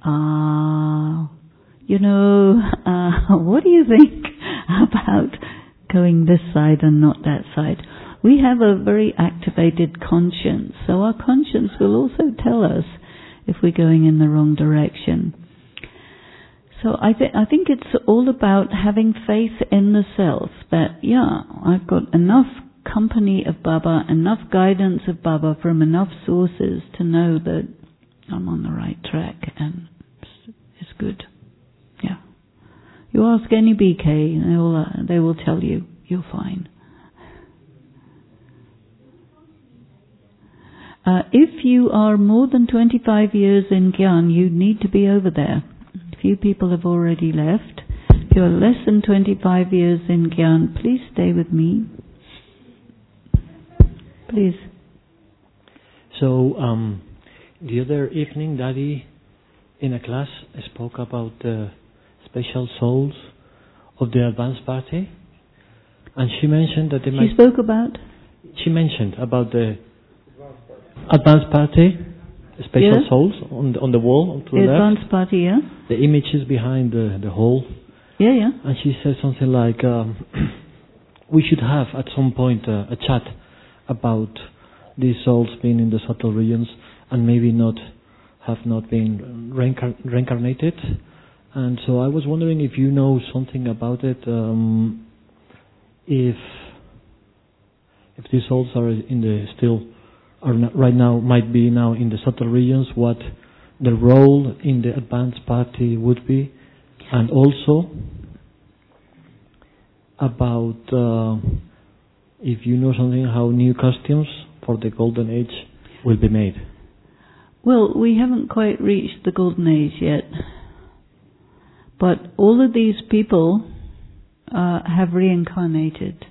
what do you think about going this side and not that side? We have a very activated conscience, so our conscience will also tell us if we're going in the wrong direction. So I think it's all about having faith in the self, that, I've got enough company of Baba, enough guidance of Baba from enough sources to know that I'm on the right track and it's good. Yeah. You ask any BK, they will tell you, you're fine. If you are more than 25 years in Gyan, you need to be over there. If few people have already left. If you're less than 25 years in Gyan, please stay with me. Please. So, the other evening, Daddy, in a class, spoke about the special souls of the advanced party. And she mentioned that they might... She mentioned about the advanced party, special souls on the wall to the left. Advanced party, yeah. The images behind the hole. Yeah, yeah. And she said something like, we should have at some point a chat about these souls being in the subtle regions and maybe have not been reincarnated. And so I was wondering if you know something about it, if these souls are right now, might be now in the subtle regions, what the role in the advanced party would be, and also about if you know something how new costumes for the Golden Age will be made. Well, we haven't quite reached the Golden Age yet, but all of these people have reincarnated.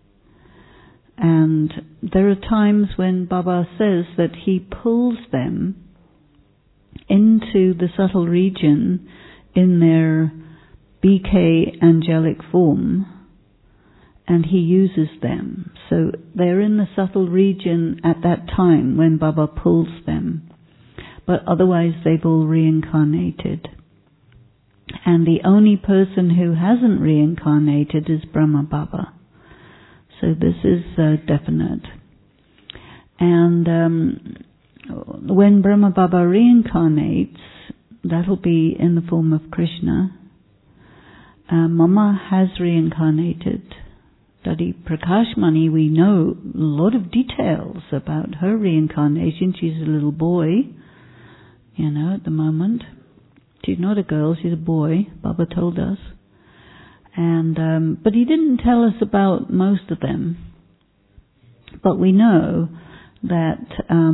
And there are times when Baba says that he pulls them into the subtle region in their BK angelic form, and he uses them. So they're in the subtle region at that time when Baba pulls them. But otherwise they've all reincarnated. And the only person who hasn't reincarnated is Brahma Baba. So this is definite. And when Brahma Baba reincarnates, that'll be in the form of Krishna. Mama has reincarnated. Daddy Prakashmani, we know a lot of details about her reincarnation. She's a little boy, at the moment. She's not a girl, she's a boy, Baba told us. And but he didn't tell us about most of them. But we know that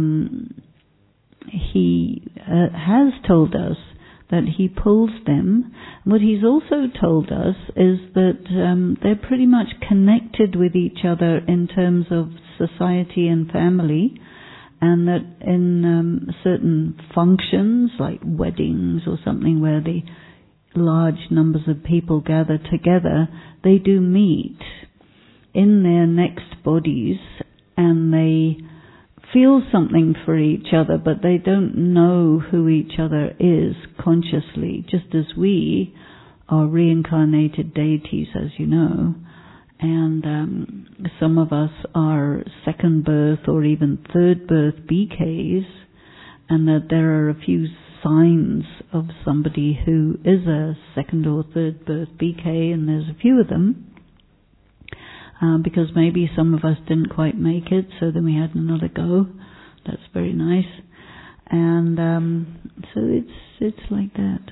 he has told us that he pulls them. What he's also told us is that they're pretty much connected with each other in terms of society and family, and that in certain functions like weddings or something where the large numbers of people gather together, they do meet in their next bodies and they feel something for each other, but they don't know who each other is consciously, just as we are reincarnated deities, as you know, and some of us are second birth or even third birth BKs, and that there are a few signs of somebody who is a second or third birth BK, and there's a few of them, because maybe some of us didn't quite make it, so then we had another go. That's very nice. And so it's like that.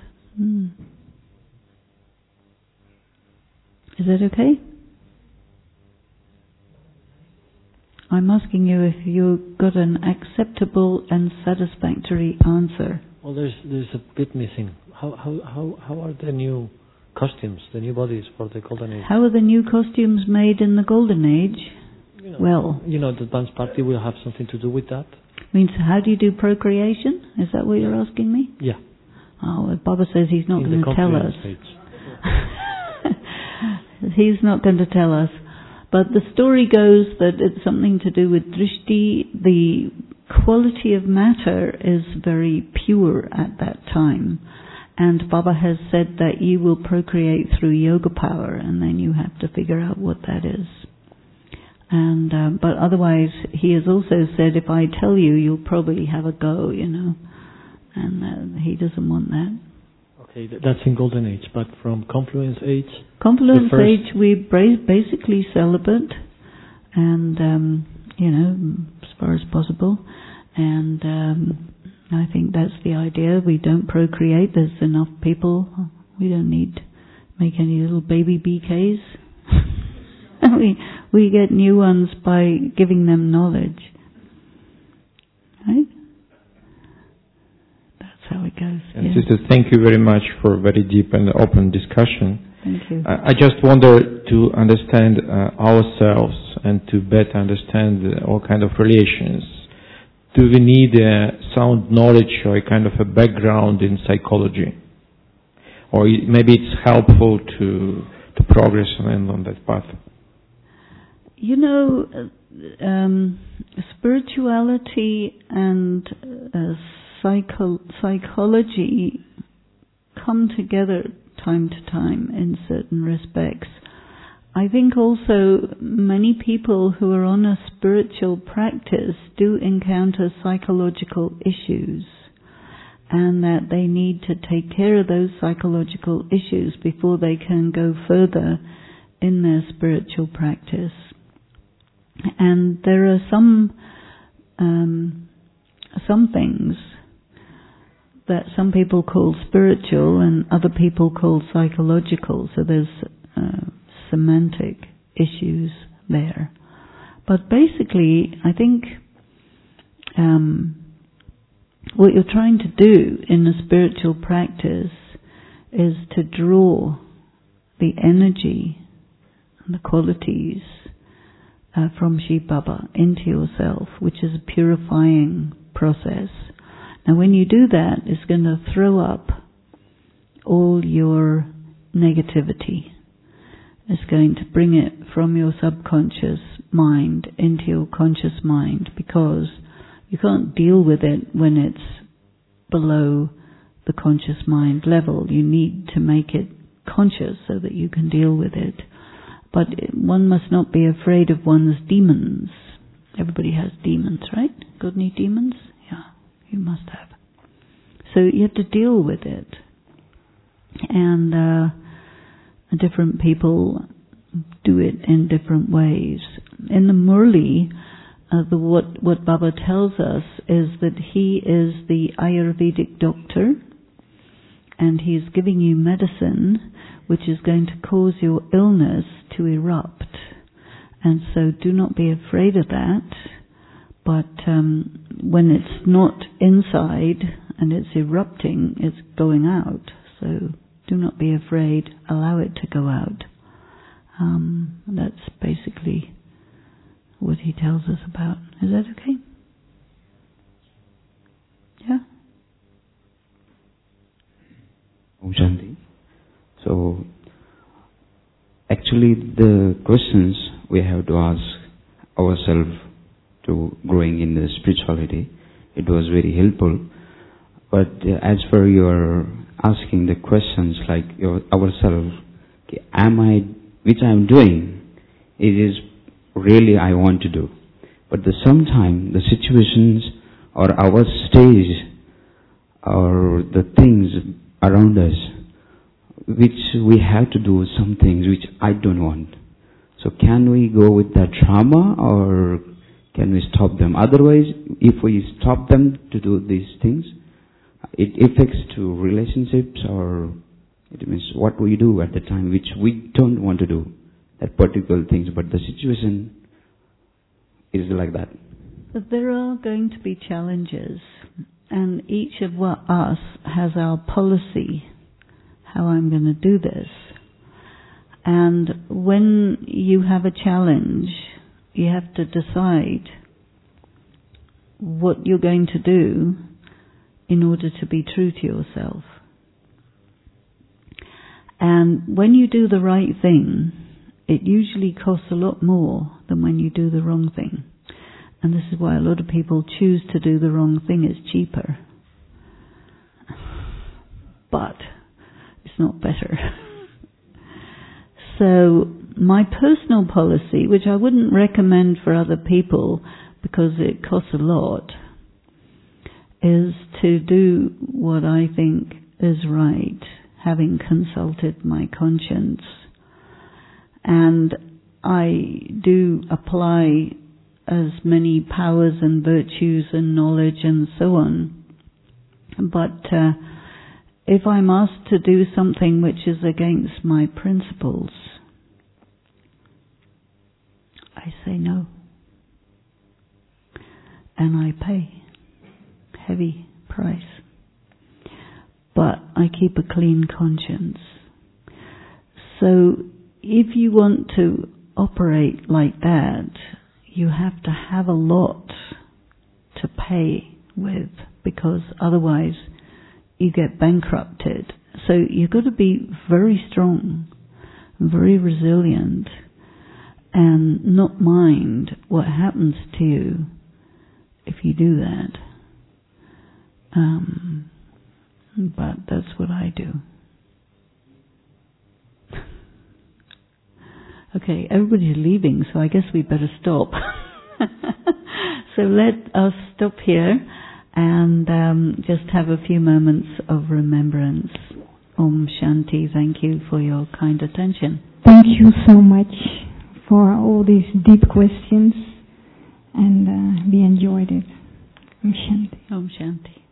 Is that okay? I'm asking you if you got an acceptable and satisfactory answer. Well, there's a bit missing. How are the new costumes, the new bodies for the Golden Age? How are the new costumes made in the Golden Age? The advanced party will have something to do with that. Means how do you do procreation? Is that what you're asking me? Yeah. Oh, well, Baba says he's not going to tell us. He's not going to tell us. But the story goes that it's something to do with drishti. The quality of matter is very pure at that time. And Baba has said that you will procreate through yoga power, and then you have to figure out what that is. And but otherwise, he has also said, if I tell you, you'll probably have a go, and he doesn't want that. Okay, that's in Golden Age, but from Confluence Age? Confluence Age, we're basically celibate, and, as far as possible, and I think that's the idea. We don't procreate, there's enough people, we don't need to make any little baby BKs. we get new ones by giving them knowledge. Right? That's how it goes. And yeah. Sister, thank you very much for a very deep and open discussion. Thank you. I just wonder to understand ourselves and to better understand all kind of relations. Do we need a sound knowledge or a kind of a background in psychology? Or maybe it's helpful to progress on that path? You know, spirituality and psychology come together time to time in certain respects. I think also many people who are on a spiritual practice do encounter psychological issues, and that they need to take care of those psychological issues before they can go further in their spiritual practice. And there are some things that some people call spiritual and other people call psychological, so there's semantic issues there. But basically, I think what you're trying to do in a spiritual practice is to draw the energy and the qualities from Shiv Baba into yourself, which is a purifying process. Now when you do that, it's going to throw up all your negativity. It's going to bring it from your subconscious mind into your conscious mind, because you can't deal with it when it's below the conscious mind level. You need to make it conscious so that you can deal with it. But one must not be afraid of one's demons. Everybody has demons, right? Got any demons? Yeah, you must have. So you have to deal with it. And different people do it in different ways. In the Murli, what Baba tells us is that he is the Ayurvedic doctor, and he is giving you medicine which is going to cause your illness to erupt. And so do not be afraid of that. But when it's not inside and it's erupting, it's going out. So do not be afraid, allow it to go out. That's basically what he tells us about. Is that okay? Yeah? Om Shanti. So, actually the questions we have to ask ourselves to growing in the spirituality, it was very helpful. But as for your asking the questions like ourselves, which I am doing, it is really I want to do. But sometimes the situations or our stage or the things around us, which we have to do some things which I don't want. So can we go with that trauma, or can we stop them? Otherwise, if we stop them to do these things, it affects to relationships, or it means what we do at the time which we don't want to do, that particular things, but the situation is like that. But there are going to be challenges, and each of us has our policy, how I'm going to do this. And when you have a challenge, you have to decide what you're going to do in order to be true to yourself. And when you do the right thing, it usually costs a lot more than when you do the wrong thing. And this is why a lot of people choose to do the wrong thing. It's cheaper. But it's not better. So my personal policy, which I wouldn't recommend for other people because it costs a lot, is to do what I think is right, having consulted my conscience. And I do apply as many powers and virtues and knowledge and so on. But if I'm asked to do something which is against my principles, I say no. And I pay heavy price. but I keep a clean conscience. So if you want to operate like that, you have to have a lot to pay with, because otherwise you get bankrupted. So you've got to be very strong, very resilient, and not mind what happens to you if you do that. But that's what I do. Okay, everybody's leaving, so I guess we better stop. So let us stop here and just have a few moments of remembrance. Om Shanti. Thank you for your kind attention. Thank you so much for all these deep questions, and we enjoyed it. Om Shanti. Om Shanti.